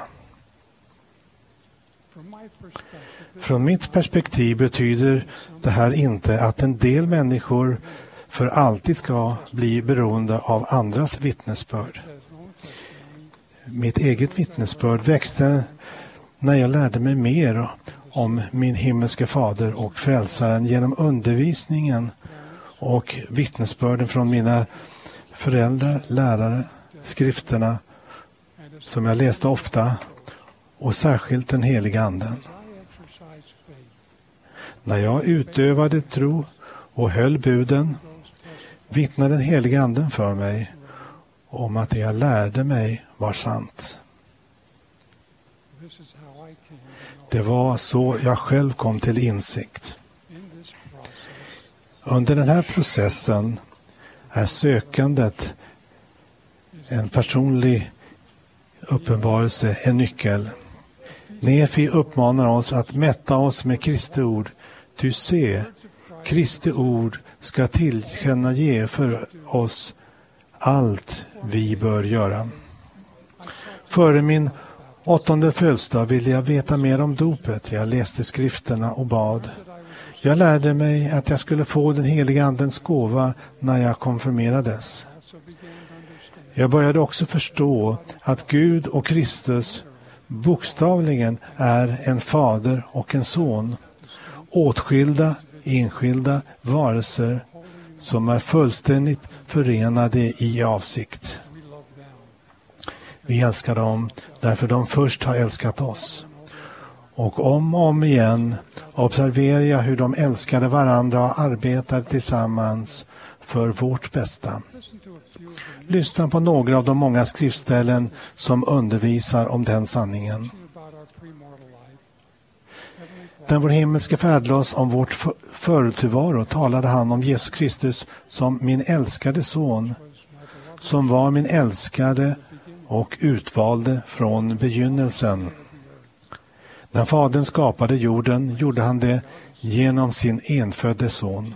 [SPEAKER 3] Från mitt perspektiv betyder det här inte att en del människor för alltid ska bli beroende av andras vittnesbörd. Mitt eget vittnesbörd växte när jag lärde mig mer om min himmelske fader och frälsaren genom undervisningen och vittnesbörden från mina föräldrar, lärare, skrifterna som jag läste ofta, och särskilt den heliga anden. När jag utövade tro och höll buden vittnade den heliga anden för mig om att det jag lärde mig var sant. Det var så jag själv kom till insikt. Under den här processen är sökandet en personlig uppenbarelse, en nyckel. Nefi uppmanar oss att mätta oss med Kristi ord. Ty se, Kristi ord ska tillkännage för oss allt vi bör göra. Före min åttonde födelsedag ville jag veta mer om dopet. Jag läste skrifterna och bad. Jag lärde mig att jag skulle få den heliga andens gåva när jag konfirmerades. Jag började också förstå att Gud och Kristus bokstavligen är en fader och en son. Åtskilda, enskilda varelser som är fullständigt förenade i avsikt. Vi älskar dem därför de först har älskat oss. Och om och om igen observerar jag hur de älskade varandra och arbetade tillsammans för vårt bästa. Lyssna på några av de många skriftställen som undervisar om den sanningen. När vår himmelske färdlade oss om vårt förutillvaro talade han om Jesus Kristus som min älskade son, som var min älskade och utvalde från begynnelsen. När Fadern skapade jorden gjorde han det genom sin enfödde son.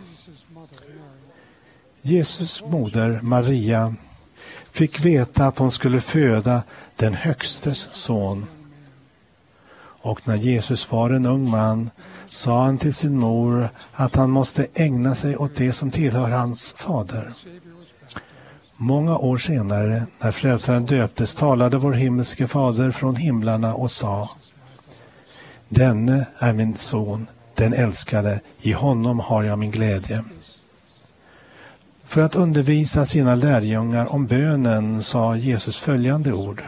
[SPEAKER 3] Jesus moder Maria fick veta att hon skulle föda den högstes son. Och när Jesus var en ung man sa han till sin mor att han måste ägna sig åt det som tillhör hans fader. Många år senare, när frälsaren döptes, talade vår himmelske fader från himlarna och sa: Denne är min son, den älskade, i honom har jag min glädje. För att undervisa sina lärjungar om bönen sa Jesus följande ord: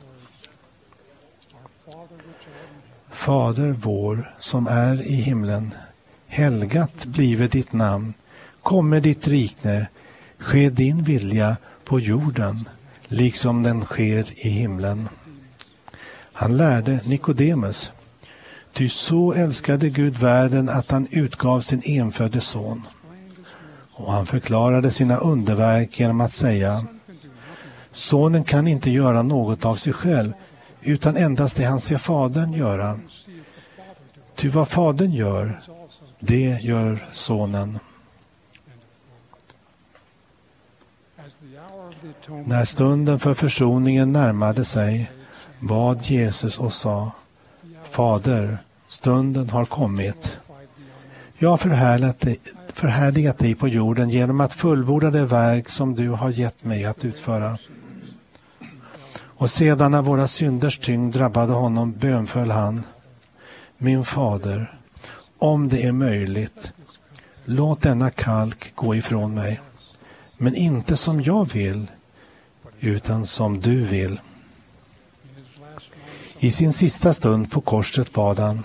[SPEAKER 3] Fader vår som är i himlen, helgat blive ditt namn, komme ditt rike, ske din vilja på jorden, liksom den sker i himlen. Han lärde Nikodemus: Ty så älskade Gud världen att han utgav sin enfödde son. Och han förklarade sina underverk genom att säga: Sonen kan inte göra något av sig själv, utan endast det han ser fadern göra. Ty vad fadern gör, det gör sonen. När stunden för försoningen närmade sig bad Jesus och sa: Fader, stunden har kommit. Jag har förhärligat dig, förhärligat dig på jorden genom att fullborda det verk som du har gett mig att utföra. Och sedan när våra synders tyngd drabbade honom bönföll han: Min fader, om det är möjligt, låt denna kalk gå ifrån mig. Men inte som jag vill, utan som du vill. I sin sista stund på korset bad han: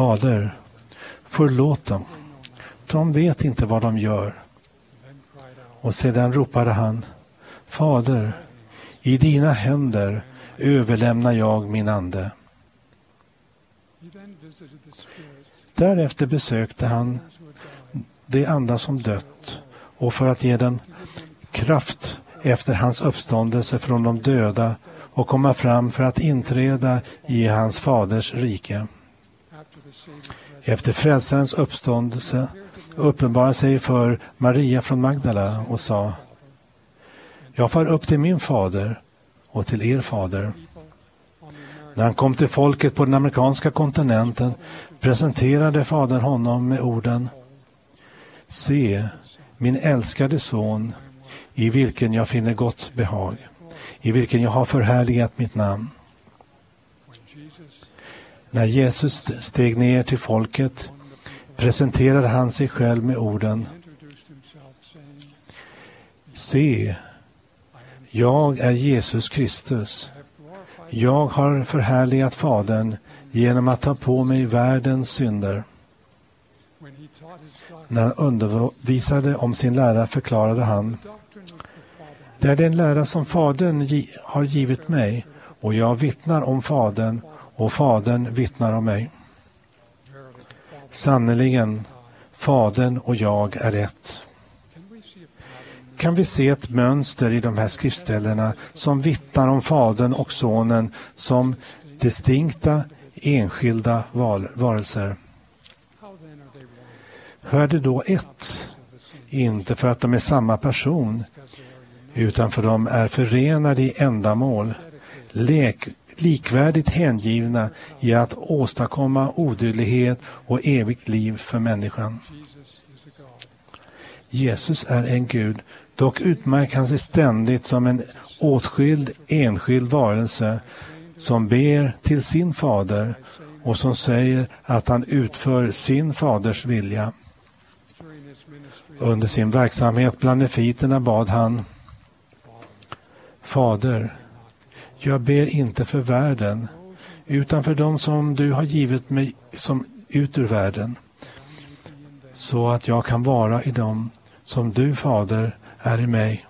[SPEAKER 3] Fader, förlåt dem. De vet inte vad de gör. Och sedan ropade han: Fader, i dina händer överlämnar jag min ande. Därefter besökte han de andar som dött, och för att ge dem kraft efter hans uppståndelse från de döda och komma fram för att inträda i hans faders rike. Efter frälsarens uppståndelse uppenbarade sig för Maria från Magdala och sa: Jag far upp till min fader och till er fader. När han kom till folket på den amerikanska kontinenten presenterade fadern honom med orden: Se, min älskade son, i vilken jag finner gott behag, i vilken jag har förhärligat mitt namn. När Jesus steg ner till folket presenterade han sig själv med orden: Se, jag är Jesus Kristus. Jag har förhärligat Fadern genom att ta på mig världens synder. När han undervisade om sin lära förklarade han: Det är den lära som Fadern har givit mig, och jag vittnar om Fadern, och Fadern vittnar om mig. Sannoliken, Fadern och jag är ett. Kan vi se ett mönster i de här skriftställena som vittnar om Fadern och Sonen som distinkta, enskilda varelser? Hur är det då ett? Inte för att de är samma person, utan för de är förenade i ändamål, lek, likvärdigt hängivna i att åstadkomma odödlighet och evigt liv för människan. Jesus är en Gud, dock utmärker han sig ständigt som en åtskild, enskild varelse som ber till sin fader och som säger att han utför sin faders vilja. Under sin verksamhet bland nefiterna bad han: Fader, jag ber inte för världen, utan för dem som du har givit mig som ut ur världen, så att jag kan vara i dem som du, Fader, är i mig,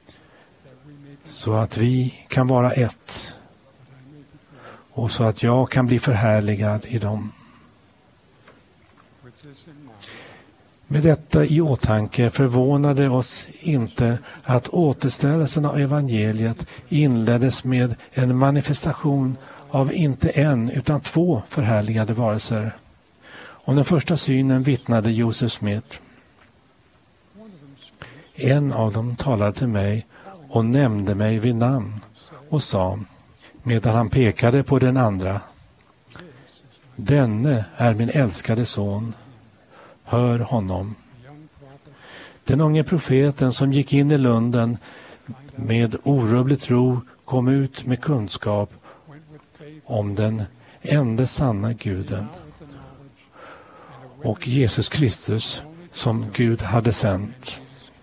[SPEAKER 3] så att vi kan vara ett, och så att jag kan bli förhärligad i dem. Med detta i åtanke förvånade oss inte att återställelsen av evangeliet inleddes med en manifestation av inte en utan två förhärligade varelser. Om den första synen vittnade Joseph Smith. En av dem talade till mig och nämnde mig vid namn och sa, medan han pekade på den andra: Denne är min älskade son. Hör honom. Den unge profeten som gick in i lunden med orubblig tro kom ut med kunskap om den enda sanna guden och Jesus Kristus som Gud hade sänt.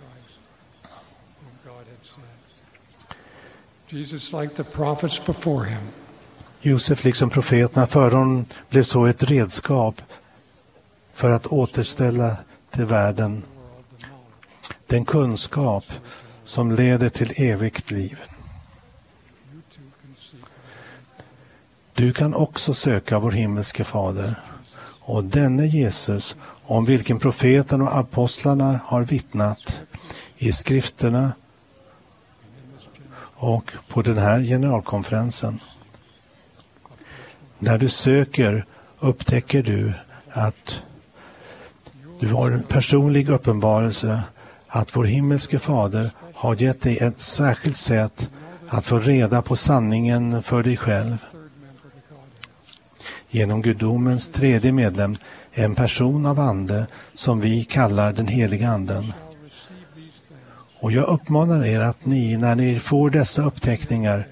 [SPEAKER 3] Josef liksom profeterna före honom blev så ett redskap för att återställa till världen den kunskap som leder till evigt liv. Du kan också söka vår himmelske fader, och denne Jesus, om vilken profeten och apostlarna har vittnat i skrifterna och på den här generalkonferensen. När du söker upptäcker du att du har en personlig uppenbarelse att vår himmelske fader har gett dig ett särskilt sätt att få reda på sanningen för dig själv. Genom gudomens tredje medlem, en person av ande som vi kallar den heliga anden. Och jag uppmanar er att ni, när ni får dessa upptäckningar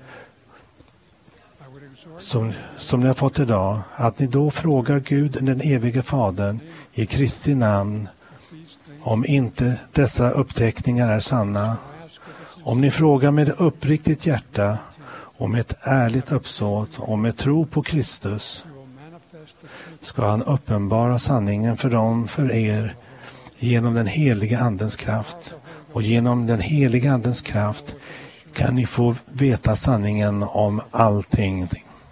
[SPEAKER 3] som, som ni har fått idag, att ni då frågar Gud, den evige fadern, i Kristi namn, om inte dessa upptäckningar är sanna. Om ni frågar med uppriktigt hjärta, och med ett ärligt uppsåt och med tro på Kristus, ska han uppenbara sanningen för dem för er genom den heliga andens kraft. och genom den heliga andens kraft kan ni få veta sanningen om allting.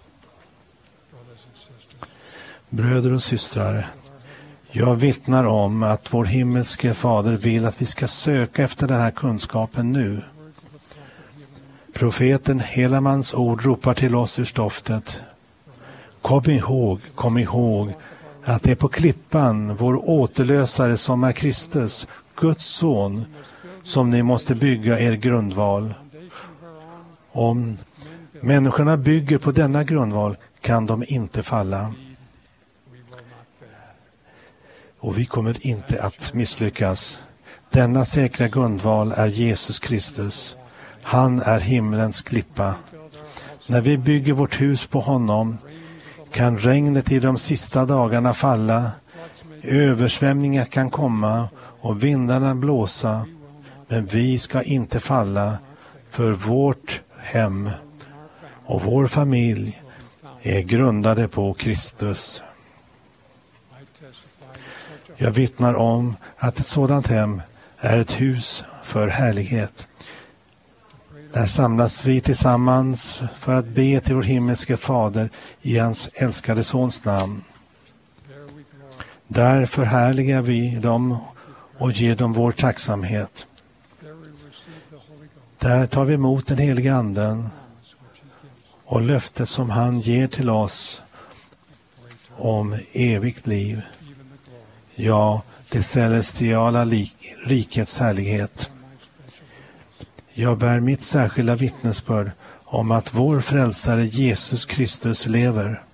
[SPEAKER 3] Bröder och systrar, jag vittnar om att vår himmelske fader vill att vi ska söka efter den här kunskapen nu. Profeten Helamans ord ropar till oss ur stoftet. Kom ihåg, kom ihåg att det är på klippan, vår återlösare som är Kristus, Guds son, som ni måste bygga er grundval. Om människorna bygger på denna grundval kan de inte falla. Och vi kommer inte att misslyckas. Denna säkra grundval är Jesus Kristus. Han är himlens klippa. När vi bygger vårt hus på honom kan regnet i de sista dagarna falla, översvämningar kan komma och vindarna blåsa, men vi ska inte falla, för vårt hem och vår familj är grundade på Kristus. Jag vittnar om att ett sådant hem är ett hus för härlighet. Där samlas vi tillsammans för att be till vår himmelske fader i hans älskade sons namn. Där förhärligar vi dem och ger dem vår tacksamhet. Där tar vi emot den heliga anden och löftet som han ger till oss om evigt liv. Ja, det celestiala rikets härlighet. Jag bär mitt särskilda vittnesbörd om att vår frälsare Jesus Kristus lever.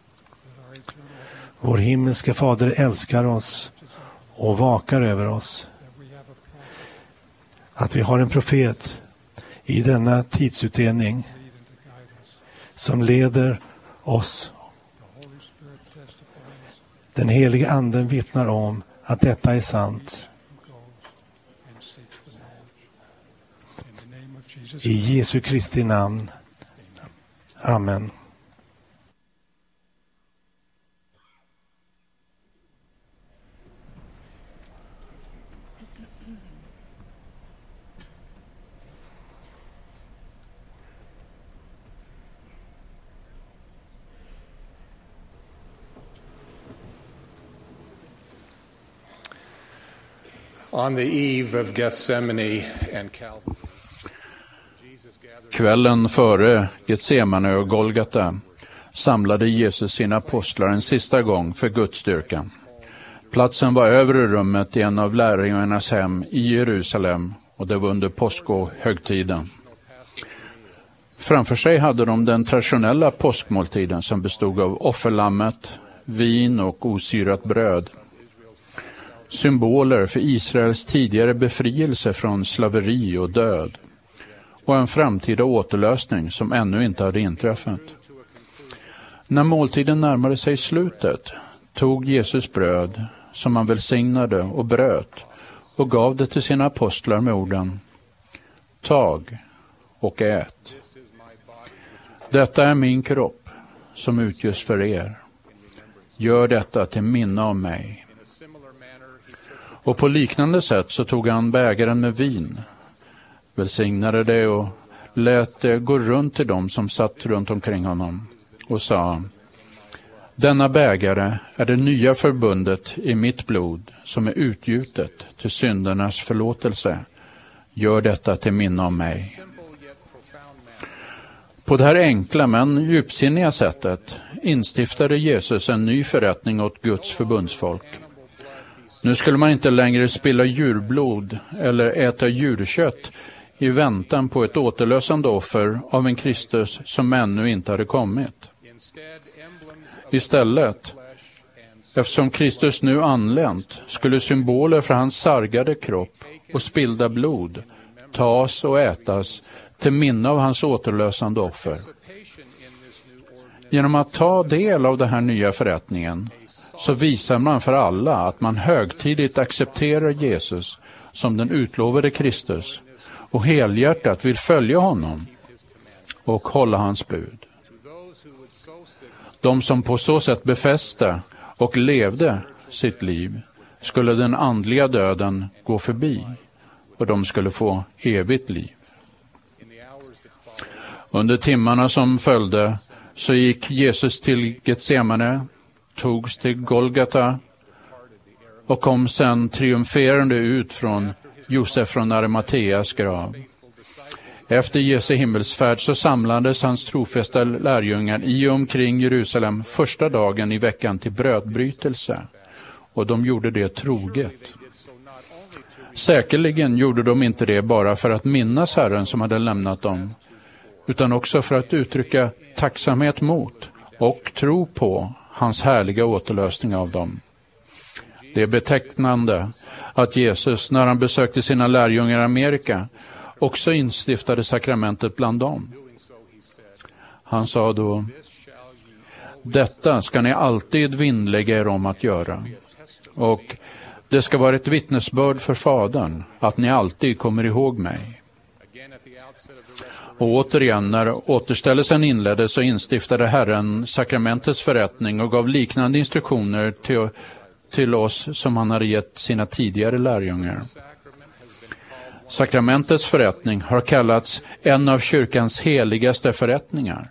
[SPEAKER 3] Vår himmelske fader älskar oss och vakar över oss. Att vi har en profet i denna tidsutdelning som leder oss. Den heliga anden vittnar om att detta är sant. I Jesu Kristi namn. Amen.
[SPEAKER 4] On the eve of Gethsemane and Calvary.
[SPEAKER 7] Kvällen före Getsemane och Golgata samlade Jesus sina apostlar en sista gång för Gudsdyrkan. Platsen var övre rummet i en av lärjungarnas hem i Jerusalem och det var under påskhögtiden. Framför sig hade de den traditionella påskmåltiden som bestod av offerlammet, vin och osyrat bröd. Symboler för Israels tidigare befrielse från slaveri och död och en framtida återlösning som ännu inte hade inträffat. När måltiden närmade sig slutet tog Jesus bröd som han välsignade och bröt och gav det till sina apostlar med orden: tag och ät. Detta är min kropp som utgörs för er. Gör detta till minne av mig. Och på liknande sätt så tog han bägaren med vin, välsignade det och lät det gå runt till dem som satt runt omkring honom och sa: denna bägare är det nya förbundet i mitt blod som är utgjutet till syndernas förlåtelse. Gör detta till minne av mig. På det här enkla men djupsinniga sättet instiftade Jesus en ny förrättning åt Guds förbundsfolk. Nu skulle man inte längre spilla djurblod eller äta djurkött i väntan på ett återlösande offer av en Kristus som ännu inte hade kommit. Istället, eftersom Kristus nu anlänt, skulle symboler för hans sargade kropp och spillda blod tas och ätas till minne av hans återlösande offer. Genom att ta del av den här nya förrättningen så visar man för alla att man högtidligt accepterar Jesus som den utlovade Kristus och helhjärtat vill följa honom och hålla hans bud. De som på så sätt befäste och levde sitt liv skulle den andliga döden gå förbi och de skulle få evigt liv. Under timmarna som följde så gick Jesus till Getsemane, togs till Golgata och kom sedan triumferande ut från Josef från Arimateas grav. Efter Jesu himmelsfärd så samlades hans trofästa lärjungar i och omkring Jerusalem första dagen i veckan till brödbrytelse, och de gjorde det troget. Säkerligen gjorde de inte det bara för att minnas Herren som hade lämnat dem, utan också för att uttrycka tacksamhet mot och tro på hans härliga återlösning av dem. Det är betecknande att Jesus, när han besökte sina lärjungar i Amerika, också instiftade sakramentet bland dem. Han sa då: detta ska ni alltid vinnlägga er om att göra, och det ska vara ett vittnesbörd för Fadern att ni alltid kommer ihåg mig. Och återigen, när återställelsen inleddes så instiftade Herren sakramentets förrättning och gav liknande instruktioner till, till oss som han hade gett sina tidigare lärjungar. Sakramentets förrättning har kallats en av kyrkans heligaste förrättningar.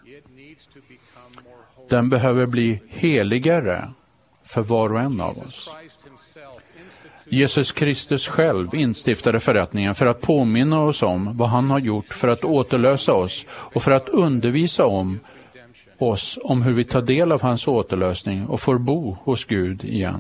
[SPEAKER 7] Den behöver bli heligare för var och en av oss. Jesus Kristus själv instiftade förrättningen för att påminna oss om vad han har gjort för att återlösa oss och för att undervisa om oss om hur vi tar del av hans återlösning och får bo hos Gud igen.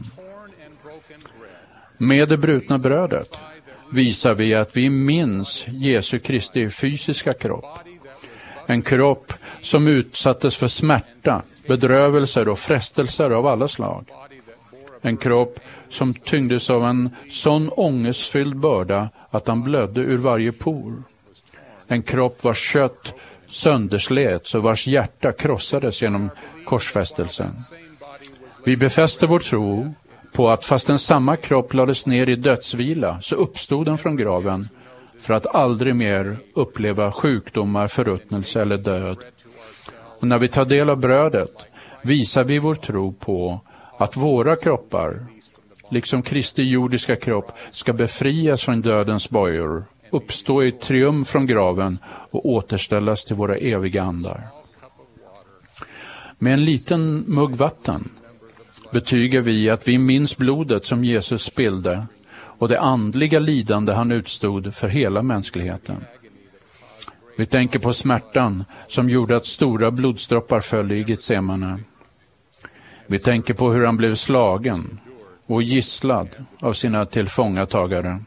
[SPEAKER 7] Med det brutna brödet visar vi att vi minns Jesu Kristi fysiska kropp. En kropp som utsattes för smärta, bedrövelser och frestelser av alla slag. En kropp som tyngdes av en sån ångestfylld börda att han blödde ur varje por. En kropp vars kött sönderslets och vars hjärta krossades genom korsfästelsen. Vi befäster vår tro på att fastän samma kropp lades ner i dödsvila så uppstod den från graven för att aldrig mer uppleva sjukdomar, förruttnelse eller död. Och när vi tar del av brödet visar vi vår tro på att våra kroppar, liksom Kristi jordiska kropp, ska befrias från dödens bojor, uppstå i triumf från graven och återställas till våra eviga andar. Med en liten mugg vatten betygar vi att vi minns blodet som Jesus spillde och det andliga lidande han utstod för hela mänskligheten. Vi tänker på smärtan som gjorde att stora blodsdroppar föll i Getsemane. Vi tänker på hur han blev slagen och gisslad av sina tillfångatagare.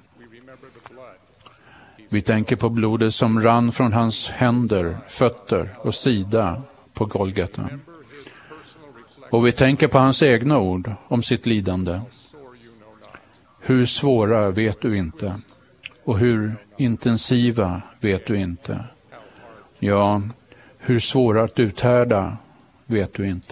[SPEAKER 7] Vi tänker på blodet som rann från hans händer, fötter och sida på Golgata. Och vi tänker på hans egna ord om sitt lidande. Hur svåra vet du inte, och hur intensiva vet du inte. Ja, hur svåra att uthärda vet du inte.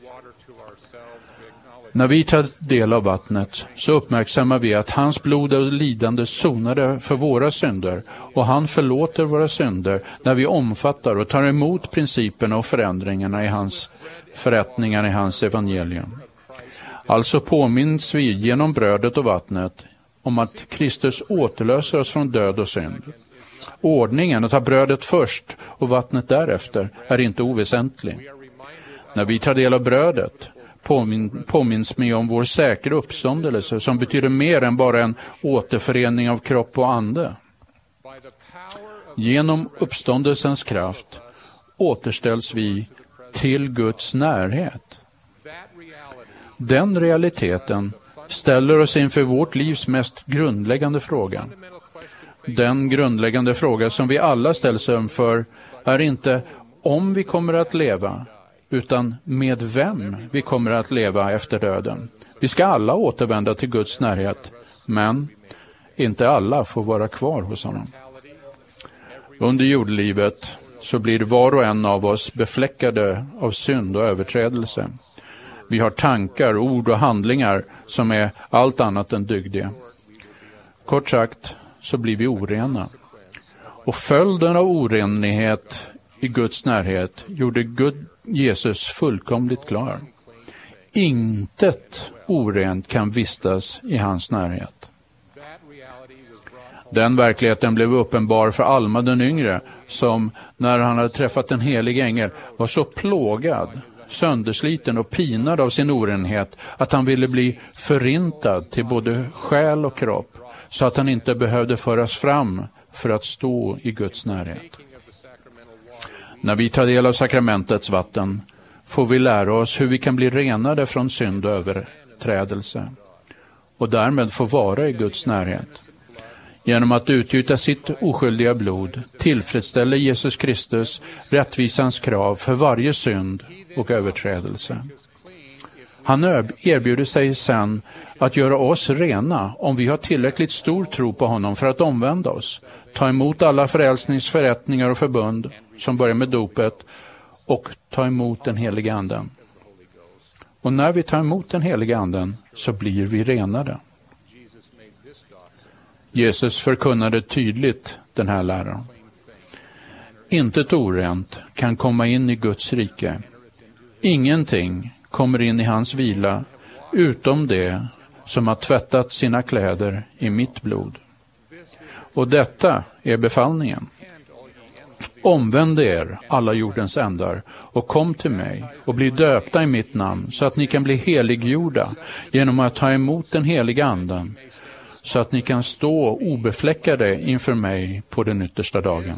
[SPEAKER 7] När vi tar del av vattnet så uppmärksammar vi att hans blod och lidande sonade för våra synder, och han förlåter våra synder när vi omfattar och tar emot principerna och förändringarna i hans förrättningar i hans evangelium. Alltså påminns vi genom brödet och vattnet om att Kristus återlöser oss från död och synd. Ordningen att ta brödet först och vattnet därefter är inte oväsentlig. När vi tar del av brödet påmin, påminns vi om vår säkra uppståndelse, som betyder mer än bara en återförening av kropp och ande. Genom uppståndelsens kraft återställs vi till Guds närhet. Den realiteten ställer oss inför vårt livs mest grundläggande fråga. Den grundläggande fråga som vi alla ställs inför är inte om vi kommer att leva, utan med vem vi kommer att leva efter döden. Vi ska alla återvända till Guds närhet, men inte alla får vara kvar hos honom. Under jordlivet så blir var och en av oss befläckade av synd och överträdelse. Vi har tankar, ord och handlingar som är allt annat än dygdiga. Kort sagt så blir vi orena. Och följden av orenlighet i Guds närhet gjorde Gud Jesus fullkomligt klar. Intet orent kan vistas i hans närhet. Den verkligheten blev uppenbar för Alma den yngre, som när han hade träffat en helig ängel var så plågad, söndersliten och pinad av sin orenhet att han ville bli förintad till både själ och kropp, så att han inte behövde föras fram för att stå i Guds närhet. När vi tar del av sakramentets vatten får vi lära oss hur vi kan bli renade från synd och överträdelse och därmed få vara i Guds närhet. Genom att utgjuta sitt oskyldiga blod tillfredsställer Jesus Kristus rättvisans krav för varje synd och överträdelse. Han erbjuder sig sedan att göra oss rena om vi har tillräckligt stor tro på honom för att omvända oss, ta emot alla frälsningsförrättningar och förbund som börjar med dopet och ta emot den heliga anden. Och när vi tar emot den heliga anden så blir vi renade. Jesus förkunnade tydligt den här läran. Intet orent kan komma in i Guds rike. Ingenting kommer in i hans vila utom det som har tvättat sina kläder i mitt blod. Och detta är befallningen. Omvänd er, alla jordens ändar, och kom till mig och bli döpta i mitt namn så att ni kan bli heliggjorda genom att ta emot den heliga anden, så att ni kan stå obefläckade inför mig på den yttersta dagen.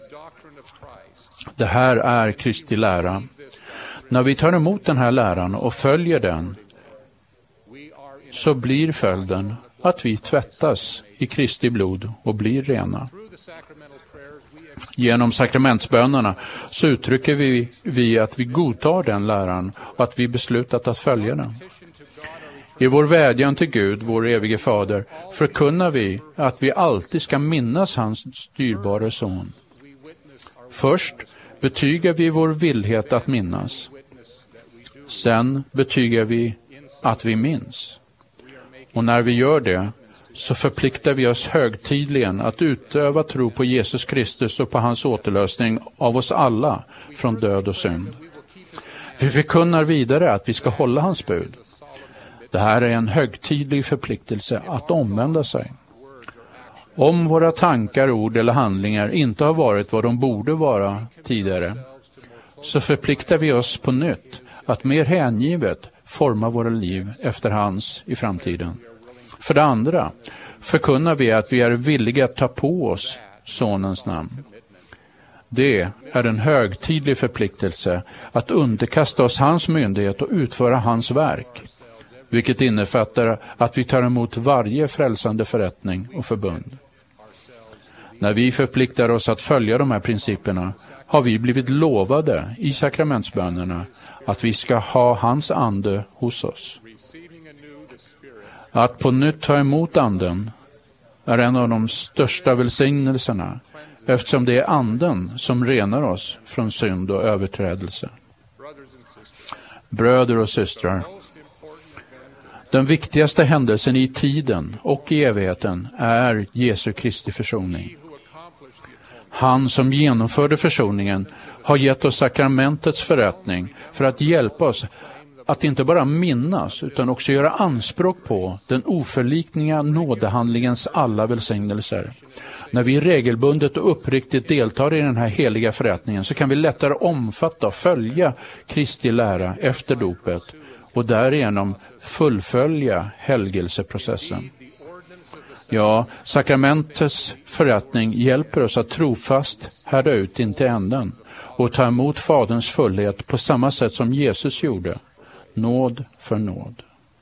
[SPEAKER 7] Det här är Kristi lära. När vi tar emot den här läran och följer den, så blir följden att vi tvättas i Kristi blod och blir rena. Genom sakramentsbönerna så uttrycker vi, vi att vi godtar den läran och att vi beslutat att följa den. I vår vädjan till Gud, vår evige fader, förkunnar vi att vi alltid ska minnas hans styrbara son. Först betygar vi vår villhet att minnas. Sen betygar vi att vi minns. Och när vi gör det så förpliktar vi oss högtidligen att utöva tro på Jesus Kristus och på hans återlösning av oss alla från död och synd. Vi förkunnar vidare att vi ska hålla hans bud. Det här är en högtidlig förpliktelse att omvända sig. Om våra tankar, ord eller handlingar inte har varit vad de borde vara tidigare, så förpliktar vi oss på nytt att mer hängivet forma våra liv efter hans i framtiden. För det andra förkunnar vi att vi är villiga att ta på oss sonens namn. Det är en högtidlig förpliktelse att underkasta oss hans myndighet och utföra hans verk, vilket innefattar att vi tar emot varje frälsande förrättning och förbund. När vi förpliktar oss att följa de här principerna har vi blivit lovade i sakramentsbönerna att vi ska ha hans ande hos oss. Att på nytt ta emot anden är en av de största välsignelserna, eftersom det är anden som renar oss från synd och överträdelse. Bröder och systrar, den viktigaste händelsen i tiden och i evigheten är Jesu Kristi försoning. Han som genomförde försoningen har gett oss sakramentets förrättning för att hjälpa oss att inte bara minnas utan också göra anspråk på den oförlikniga nådehandlingens alla välsignelser. När vi regelbundet och uppriktigt deltar i den här heliga förrättningen så kan vi lättare omfatta och följa Kristi lära efter dopet och därigenom fullfölja helgelseprocessen. Ja, sakramentets förrättning hjälper oss att trofast härda ut in till änden och ta emot Faderns fullhet på samma sätt som Jesus gjorde, nåd för nåd.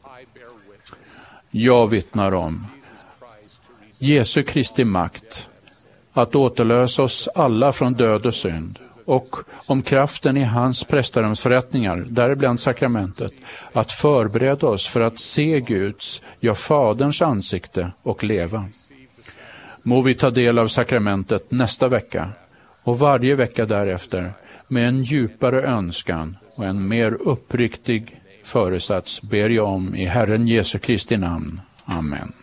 [SPEAKER 7] Jag vittnar om Jesu Kristi makt att återlösa oss alla från död och synd, och om kraften i hans prästadömsförrättningar, däribland sakramentet, att förbereda oss för att se Guds, ja Faderns ansikte och leva. Må vi ta del av sakramentet nästa vecka och varje vecka därefter med en djupare önskan och en mer uppriktig föresats ber jag om i Herren Jesu Kristi namn. Amen.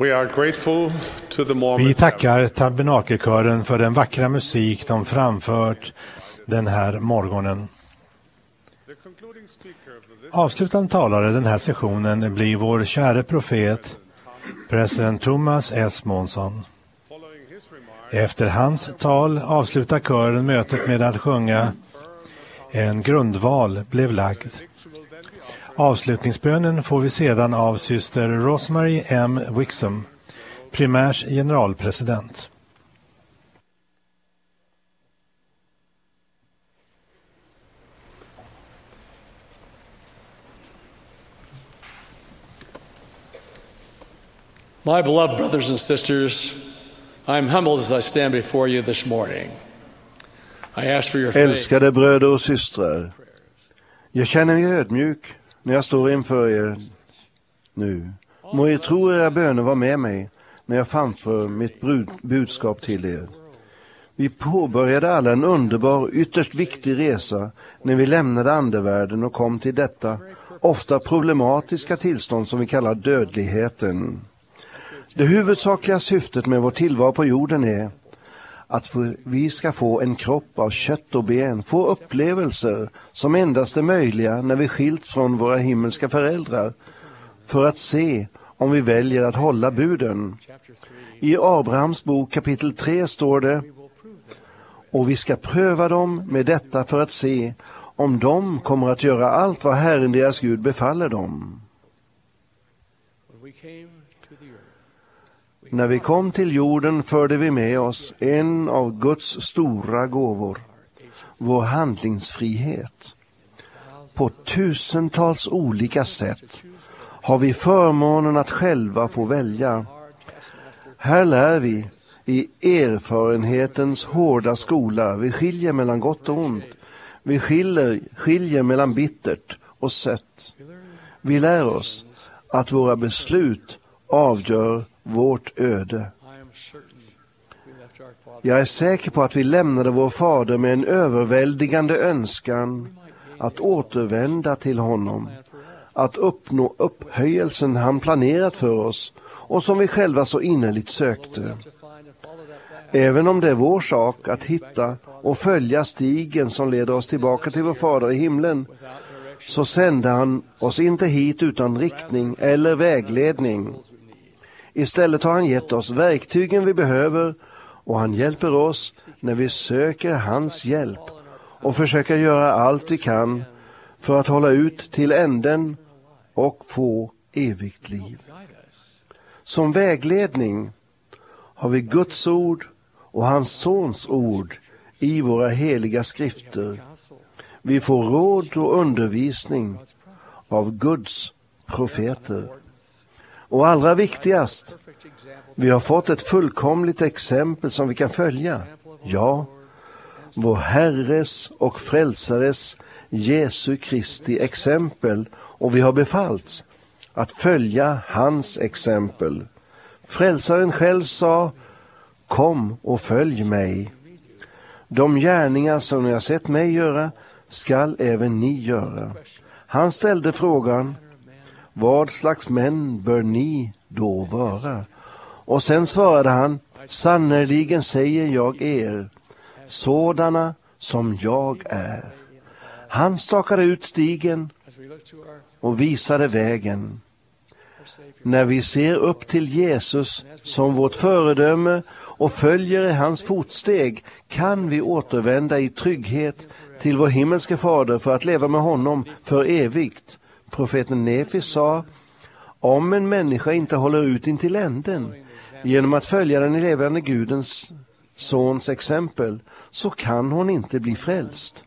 [SPEAKER 5] We are grateful to the Mormon
[SPEAKER 3] Vi tackar tabernakelkören för den vackra musik de framfört den här morgonen. Avslutande talare den här sessionen blir vår käre profet, president Thomas S. Monson. Efter hans tal avslutar kören mötet med att sjunga En grundval blev lagd. Avslutningsbönen får vi sedan av syster Rosemary M. Wixom, primärs generalpresident.
[SPEAKER 12] My beloved brothers and sisters, I am humbled as I stand before you this morning. I ask for your faith.
[SPEAKER 2] Älskade bröder och systrar, jag känner mig ödmjuk när jag står inför er nu. Må er tro era böner vara med mig när jag framför mitt budskap till er. Vi påbörjade alla en underbar, ytterst viktig resa när vi lämnade andevärlden och kom till detta ofta problematiska tillstånd som vi kallar dödligheten. Det huvudsakliga syftet med vår tillvaro på jorden är att vi ska få en kropp av kött och ben, få upplevelser som endast är möjliga när vi skilt från våra himmelska föräldrar, för att se om vi väljer att hålla buden. I Abrahams bok kapitel tre står det: och vi ska pröva dem med detta för att se om de kommer att göra allt vad Herren deras Gud befaller dem. När vi kom till jorden förde vi med oss en av Guds stora gåvor, vår handlingsfrihet. På tusentals olika sätt har vi förmånen att själva få välja. Här lär vi i erfarenhetens hårda skola. Vi skiljer mellan gott och ont. Vi skiljer, skiljer mellan bittert och sött. Vi lär oss att våra beslut avgör vårt öde. Jag är säker på att vi lämnade vår fader med en överväldigande önskan att återvända till honom, att uppnå upphöjelsen han planerat för oss och som vi själva så innerligt sökte. Även om det är vår sak att hitta och följa stigen som leder oss tillbaka till vår fader i himlen, så sände han oss inte hit utan riktning eller vägledning. Istället har han gett oss verktygen vi behöver, och han hjälper oss när vi söker hans hjälp och försöker göra allt vi kan för att hålla ut till änden och få evigt liv. Som vägledning har vi Guds ord och hans sons ord i våra heliga skrifter. Vi får råd och undervisning av Guds profeter. Och allra viktigast, vi har fått ett fullkomligt exempel som vi kan följa. Ja, vår Herres och Frälsares Jesu Kristi exempel, och vi har befallts att följa hans exempel. Frälsaren själv sa: kom och följ mig. De gärningar som ni har sett mig göra skall även ni göra. Han ställde frågan: vad slags män bör ni då vara? Och sen svarade han: sannerligen säger jag er, sådana som jag är. Han stakade ut stigen och visade vägen. När vi ser upp till Jesus som vårt föredöme och följer i hans fotsteg, kan vi återvända i trygghet till vår himmelske fader för att leva med honom för evigt. Profeten Nefis sa: om en människa inte håller ut in till änden genom att följa den levande Gudens sons exempel, så kan hon inte bli frälst.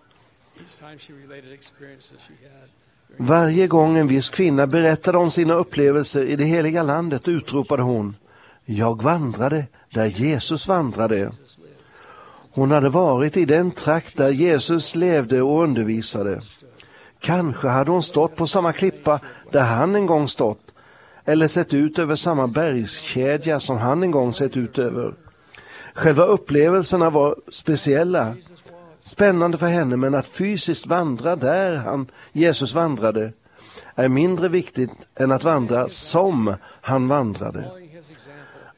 [SPEAKER 2] Varje gång en viss kvinna berättade om sina upplevelser i det heliga landet utropade hon: jag vandrade där Jesus vandrade. Hon hade varit i den trakt där Jesus levde och undervisade. Kanske hade hon stått på samma klippa där han en gång stått, eller sett ut över samma bergskedja som han en gång sett ut över. Själva upplevelserna var speciella, spännande för henne, men att fysiskt vandra där han, Jesus vandrade, är mindre viktigt än att vandra som han vandrade.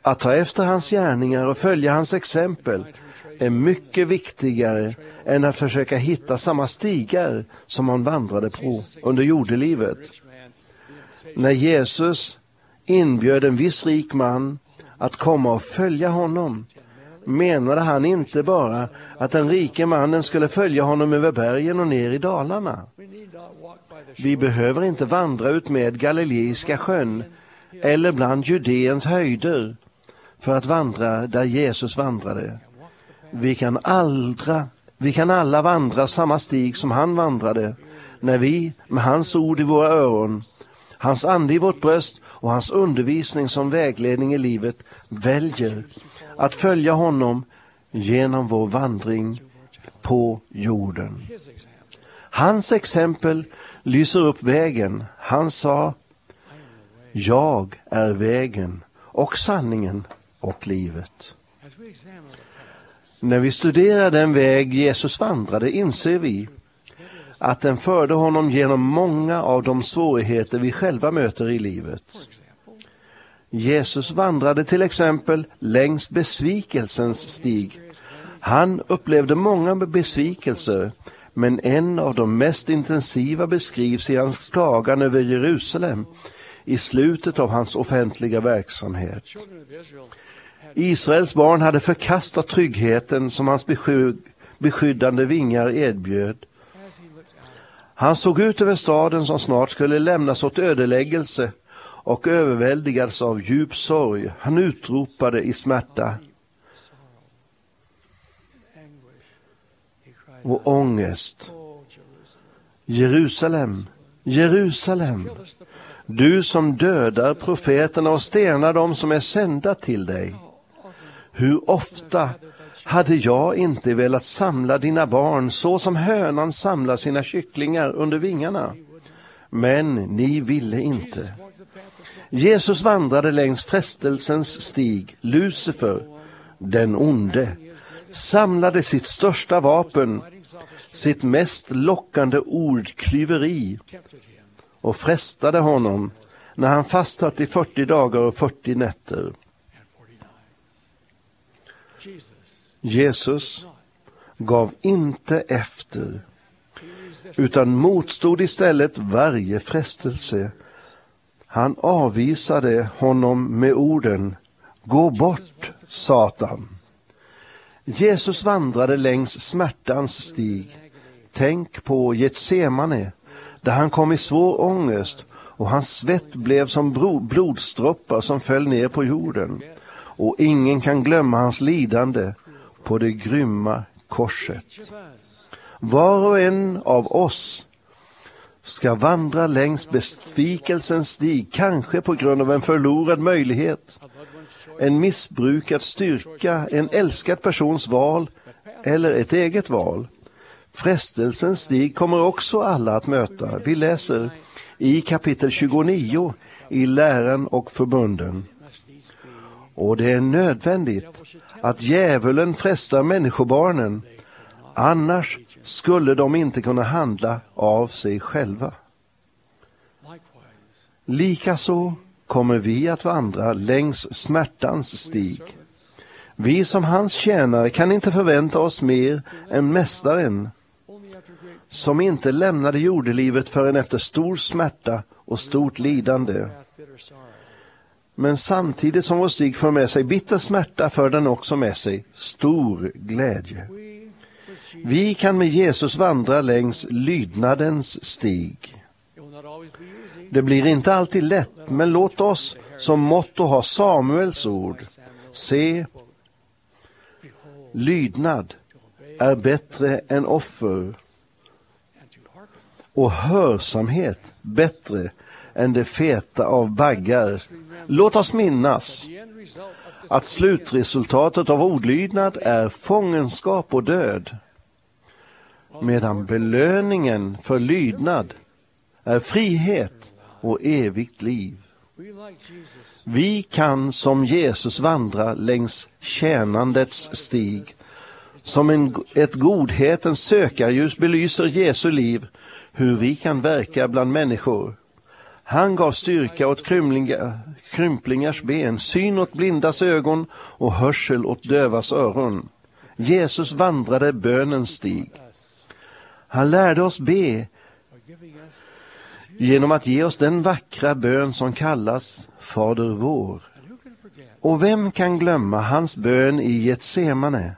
[SPEAKER 2] Att ta efter hans gärningar och följa hans exempel är mycket viktigare än att försöka hitta samma stigar som han vandrade på under jordelivet. När Jesus inbjöd en viss rik man att komma och följa honom, menade han inte bara att den rike mannen skulle följa honom över bergen och ner i dalarna. Vi behöver inte vandra ut med Galileiska sjön eller bland Judeens höjder för att vandra där Jesus vandrade. Vi kan, aldra, vi kan alla vandra samma stig som han vandrade när vi med hans ord i våra öron, hans ande i vårt bröst och hans undervisning som vägledning i livet väljer att följa honom genom vår vandring på jorden. Hans exempel lyser upp vägen. Han sa: jag är vägen och sanningen och livet. När vi studerar den väg Jesus vandrade inser vi att den förde honom genom många av de svårigheter vi själva möter i livet. Jesus vandrade till exempel längs besvikelsens stig. Han upplevde många besvikelser, men en av de mest intensiva beskrivs i hans klagan över Jerusalem i slutet av hans offentliga verksamhet. Israels barn hade förkastat tryggheten som hans besky- beskyddande vingar erbjöd. Han såg ut över staden som snart skulle lämnas åt ödeläggelse och överväldigades av djup sorg. Han utropade i smärta och ångest: Jerusalem, Jerusalem, du som dödar profeterna och stenar dem som är sända till dig. Hur ofta hade jag inte velat samla dina barn så som hönan samlar sina kycklingar under vingarna? Men ni ville inte. Jesus vandrade längs frestelsens stig. Lucifer, den onde, samlade sitt största vapen, sitt mest lockande ordklyveri, och frestade honom när han fastat i fyrtio dagar och fyrtio nätter. Jesus gav inte efter, utan motstod istället varje frestelse. Han avvisade honom med orden: gå bort, Satan. Jesus vandrade längs smärtans stig. Tänk på Getsemane, där han kom i svår ångest och hans svett blev som blodsdroppar som föll ner på jorden. Och ingen kan glömma hans lidande på det grymma korset. Var och en av oss ska vandra längs besvikelsens stig, kanske på grund av en förlorad möjlighet, en missbrukad styrka, en älskad persons val eller ett eget val. Frestelsens stig kommer också alla att möta. Vi läser i kapitel tjugonio i Läran och förbunden. Och det är nödvändigt att djävulen frestar människobarnen, annars skulle de inte kunna handla av sig själva. Likaså kommer vi att vandra längs smärtans stig. Vi som hans tjänare kan inte förvänta oss mer än mästaren, som inte lämnade jordelivet förrän efter stor smärta och stort lidande. Men samtidigt som vår stig för med sig bitter smärta för den också med sig stor glädje. Vi kan med Jesus vandra längs lydnadens stig. Det blir inte alltid lätt, men låt oss som motto ha Samuels ord. Se, lydnad är bättre än offer, och hörsamhet bättre än det feta av baggar. Låt oss minnas att slutresultatet av ordlydnad är fångenskap och död, medan belöningen för lydnad är frihet och evigt liv. Vi kan som Jesus vandra längs tjänandets stig. Som en, ett godhetens sökarljus belyser Jesu liv hur vi kan verka bland människor. Han gav styrka åt krymlinga, krymplingars ben, syn åt blindas ögon och hörsel åt dövas öron. Jesus vandrade bönens stig. Han lärde oss be genom att ge oss den vackra bön som kallas Fader vår. Och vem kan glömma hans bön i Getsemane?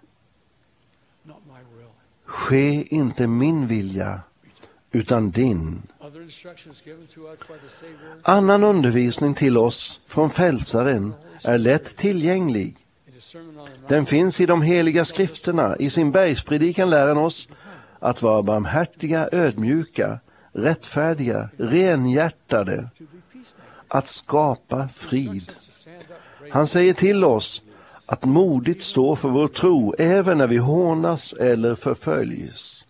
[SPEAKER 2] Ske inte min vilja, utan din. Annan undervisning till oss från frälsaren är lätt tillgänglig. Den finns i de heliga skrifterna. I sin bergspredikan lär han oss att vara barmhärtiga, ödmjuka, rättfärdiga, renhjärtade, att skapa frid. Han säger till oss att modigt stå för vår tro även när vi hånas eller förföljs.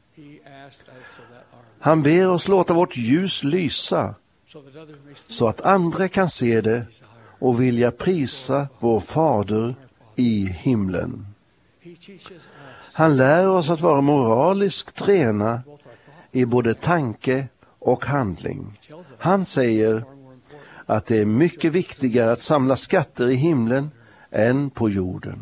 [SPEAKER 2] Han ber oss låta vårt ljus lysa så att andra kan se det och vilja prisa vår Fader i himlen. Han lär oss att vara moraliskt rena i både tanke och handling. Han säger att det är mycket viktigare att samla skatter i himlen än på jorden.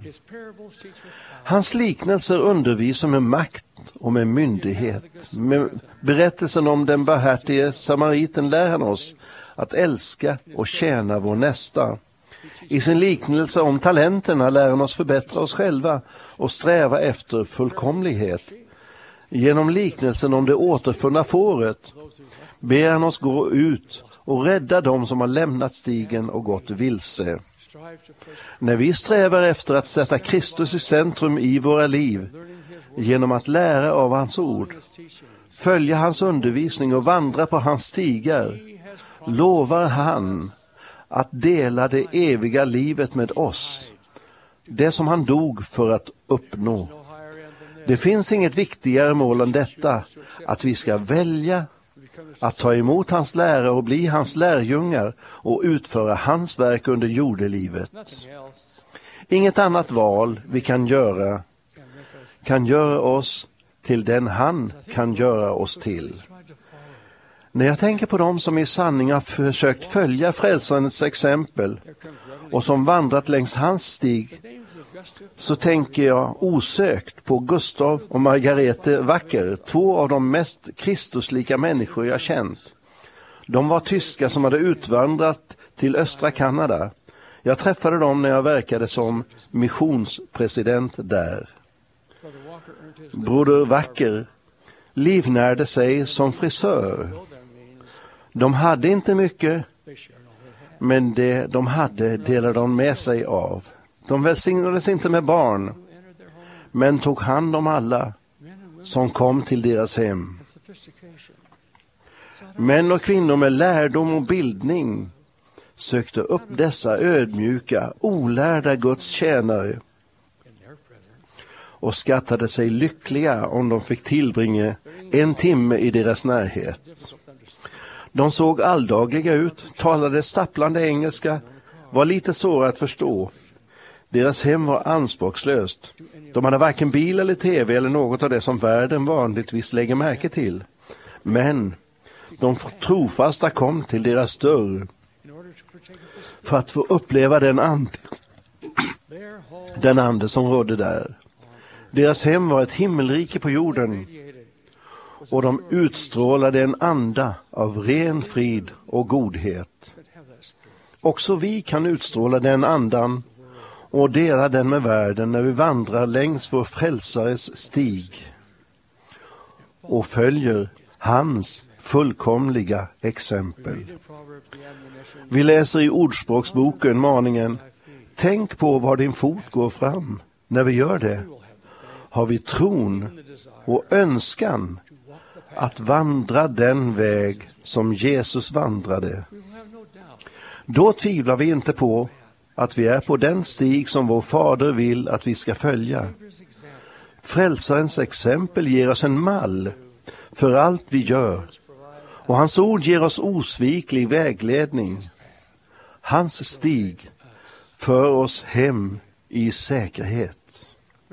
[SPEAKER 2] Hans liknelser undervisar med makt och med myndighet. Med berättelsen om den barmhärtige samariten lär han oss att älska och tjäna vår nästa. I sin liknelse om talenterna lär han oss förbättra oss själva och sträva efter fullkomlighet. Genom liknelsen om det återfunna fåret ber han oss gå ut och rädda dem som har lämnat stigen och gått vilse. När vi strävar efter att sätta Kristus i centrum i våra liv genom att lära av hans ord, följa hans undervisning och vandra på hans stigar, lovar han att dela det eviga livet med oss, det som han dog för att uppnå. Det finns inget viktigare mål än detta, att vi ska välja att ta emot hans lära och bli hans lärjungar och utföra hans verk under jordelivet. Inget annat val vi kan göra kan göra oss till den han kan göra oss till. När jag tänker på dem som i sanning har försökt följa frälsarens exempel och som vandrat längs hans stig, så tänker jag osökt på Gustav och Margarete Wacker, två av de mest kristuslika människor jag känt. De var tyskar som hade utvandrat till östra Kanada. Jag träffade dem när jag verkade som missionspresident där. Broder Wacker livnärde sig som frisör. De hade inte mycket, men det de hade delade de med sig av. De välsignades inte med barn, men tog hand om alla som kom till deras hem. Män och kvinnor med lärdom och bildning sökte upp dessa ödmjuka, olärda Guds tjänare och skattade sig lyckliga om de fick tillbringa en timme i deras närhet. De såg alldagliga ut, talade stapplande engelska, var lite svåra att förstå. Deras hem var anspråkslöst. De hade varken bil eller tv eller något av det som världen vanligtvis lägger märke till. Men de trofasta kom till deras dörr för att få uppleva den ande, den ande som rådde där. Deras hem var ett himmelrike på jorden, och de utstrålade en anda av ren frid och godhet. Också vi kan utstråla den andan och dela den med världen när vi vandrar längs vår frälsares stig och följer hans fullkomliga exempel. Vi läser i Ordspråksboken maningen: tänk på var din fot går fram. När vi gör det har vi tron och önskan att vandra den väg som Jesus vandrade. Då tvivlar vi inte på att vi är på den stig som vår Fader vill att vi ska följa. Frälsarens exempel ger oss en mall för allt vi gör, och hans ord ger oss osviklig vägledning. Hans stig för oss hem i säkerhet.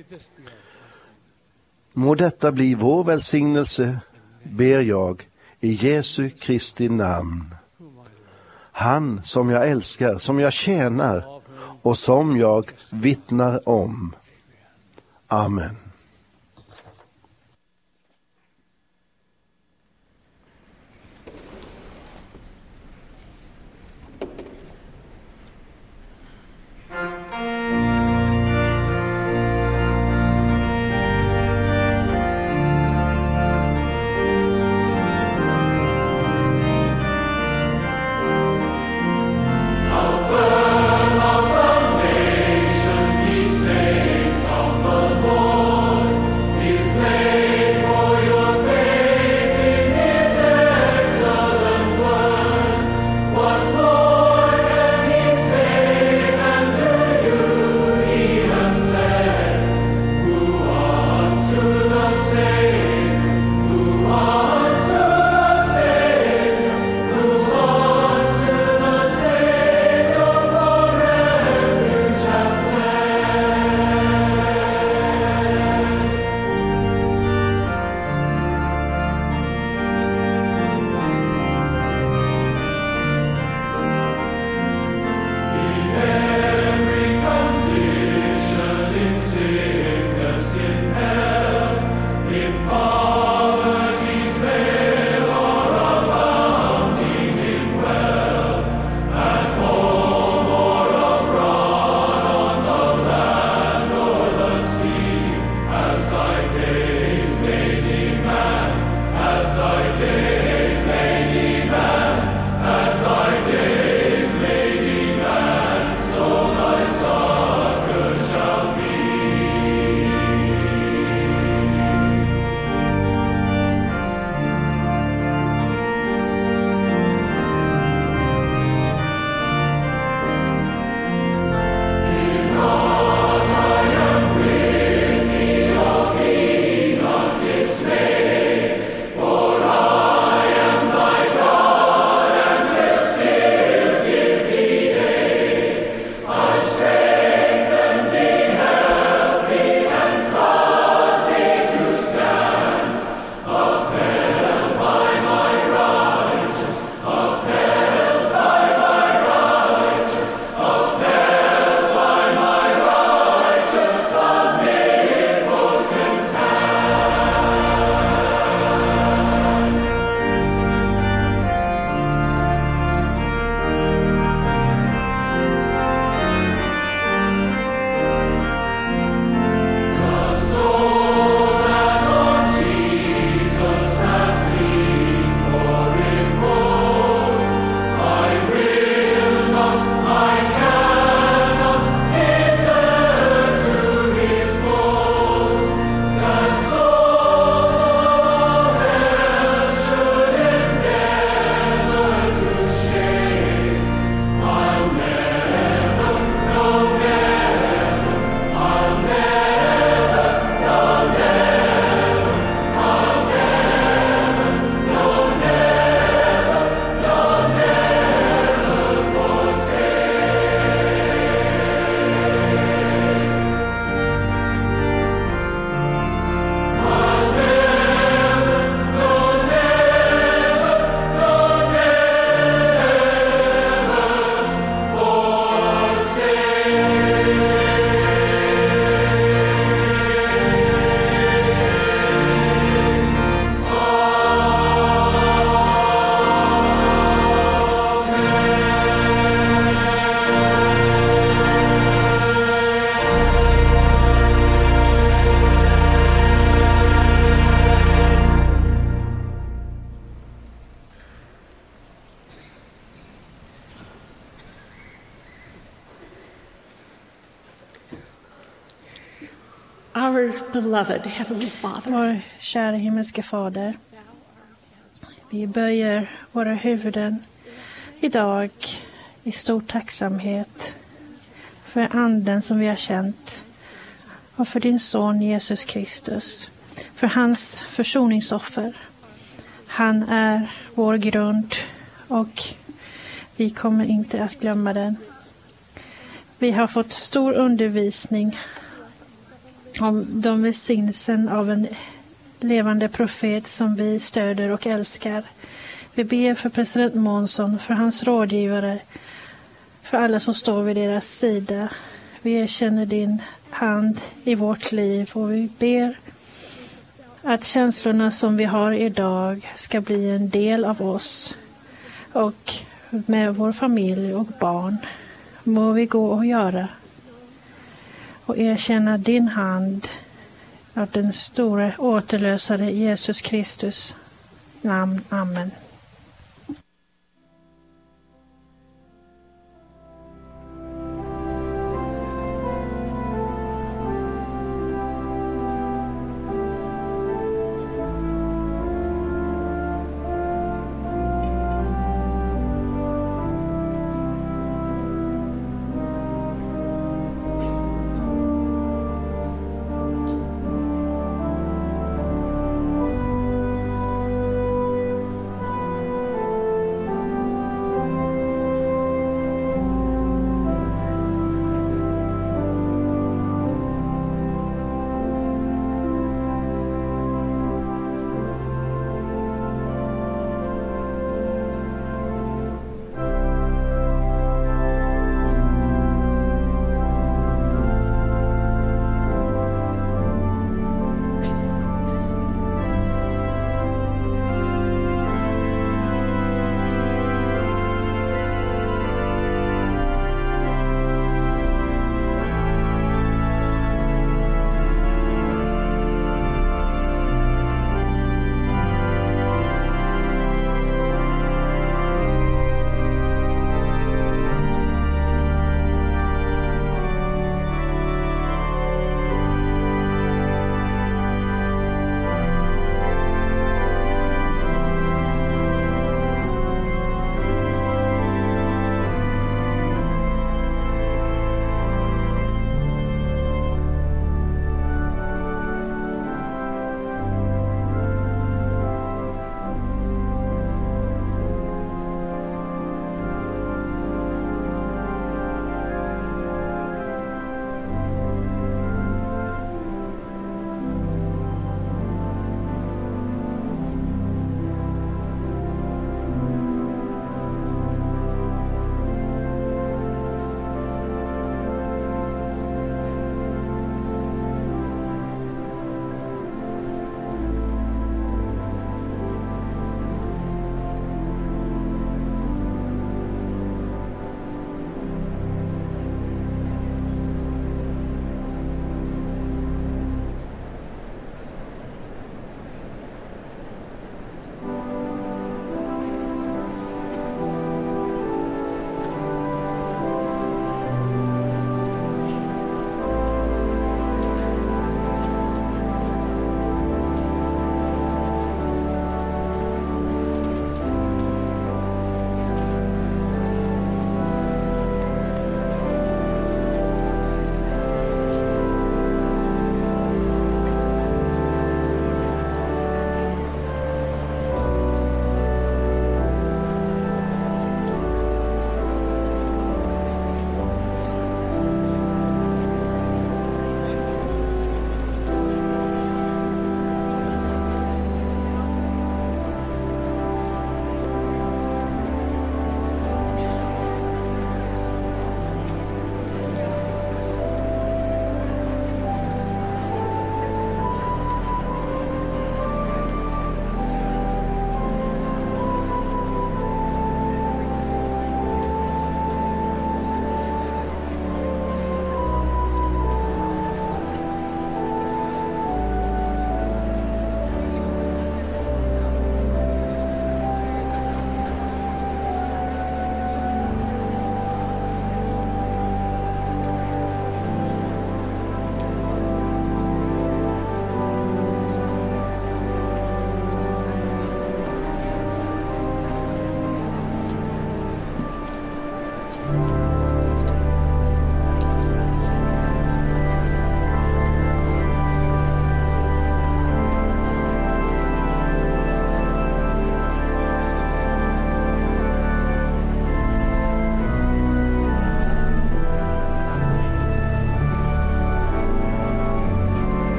[SPEAKER 2] Må detta bli vår välsignelse, ber jag i Jesu Kristi namn. Han som jag älskar, som jag tjänar och som jag vittnar om. Amen.
[SPEAKER 13] Our beloved Heavenly Father.
[SPEAKER 10] Vår kära himmelske Fader, vi böjer våra huvuden idag i stor tacksamhet för anden som vi har känt och för din son Jesus Kristus, för hans försoningsoffer. Han är vår grund och vi kommer inte att glömma den. Vi har fått stor undervisning om de välsignelsen av en levande profet som vi stöder och älskar. Vi ber för president Månsson, för hans rådgivare, för alla som står vid deras sida. Vi erkänner din hand i vårt liv och vi ber att känslorna som vi har idag ska bli en del av oss och med vår familj och barn. Må vi gå och göra och erkänna din hand av den stora återlösare Jesus Kristus namn. Amen.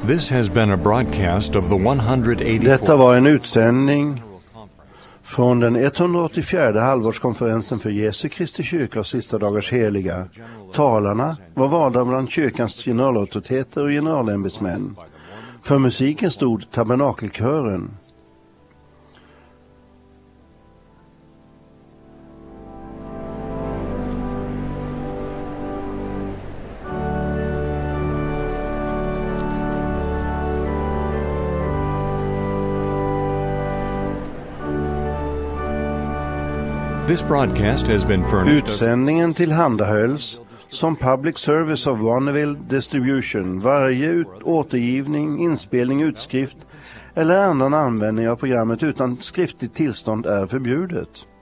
[SPEAKER 1] This has been a broadcast of the one hundred eighty-fourth
[SPEAKER 2] Detta var en utsändning från den etthundraåttiofjärde halvårskonferensen för Jesu Kristi kyrka och sista dagars heliga. Talarna var valda bland kyrkans generalauktoriteter och generalämbetsmän. För musiken stod tabernakelkören.
[SPEAKER 1] This broadcast has been furnished as
[SPEAKER 2] Utsändningen tillhandahölls som public service of Bonneville Distribution. Varje ut- återgivning, inspelning, utskrift eller annan användning av programmet utan skriftligt tillstånd är förbjudet.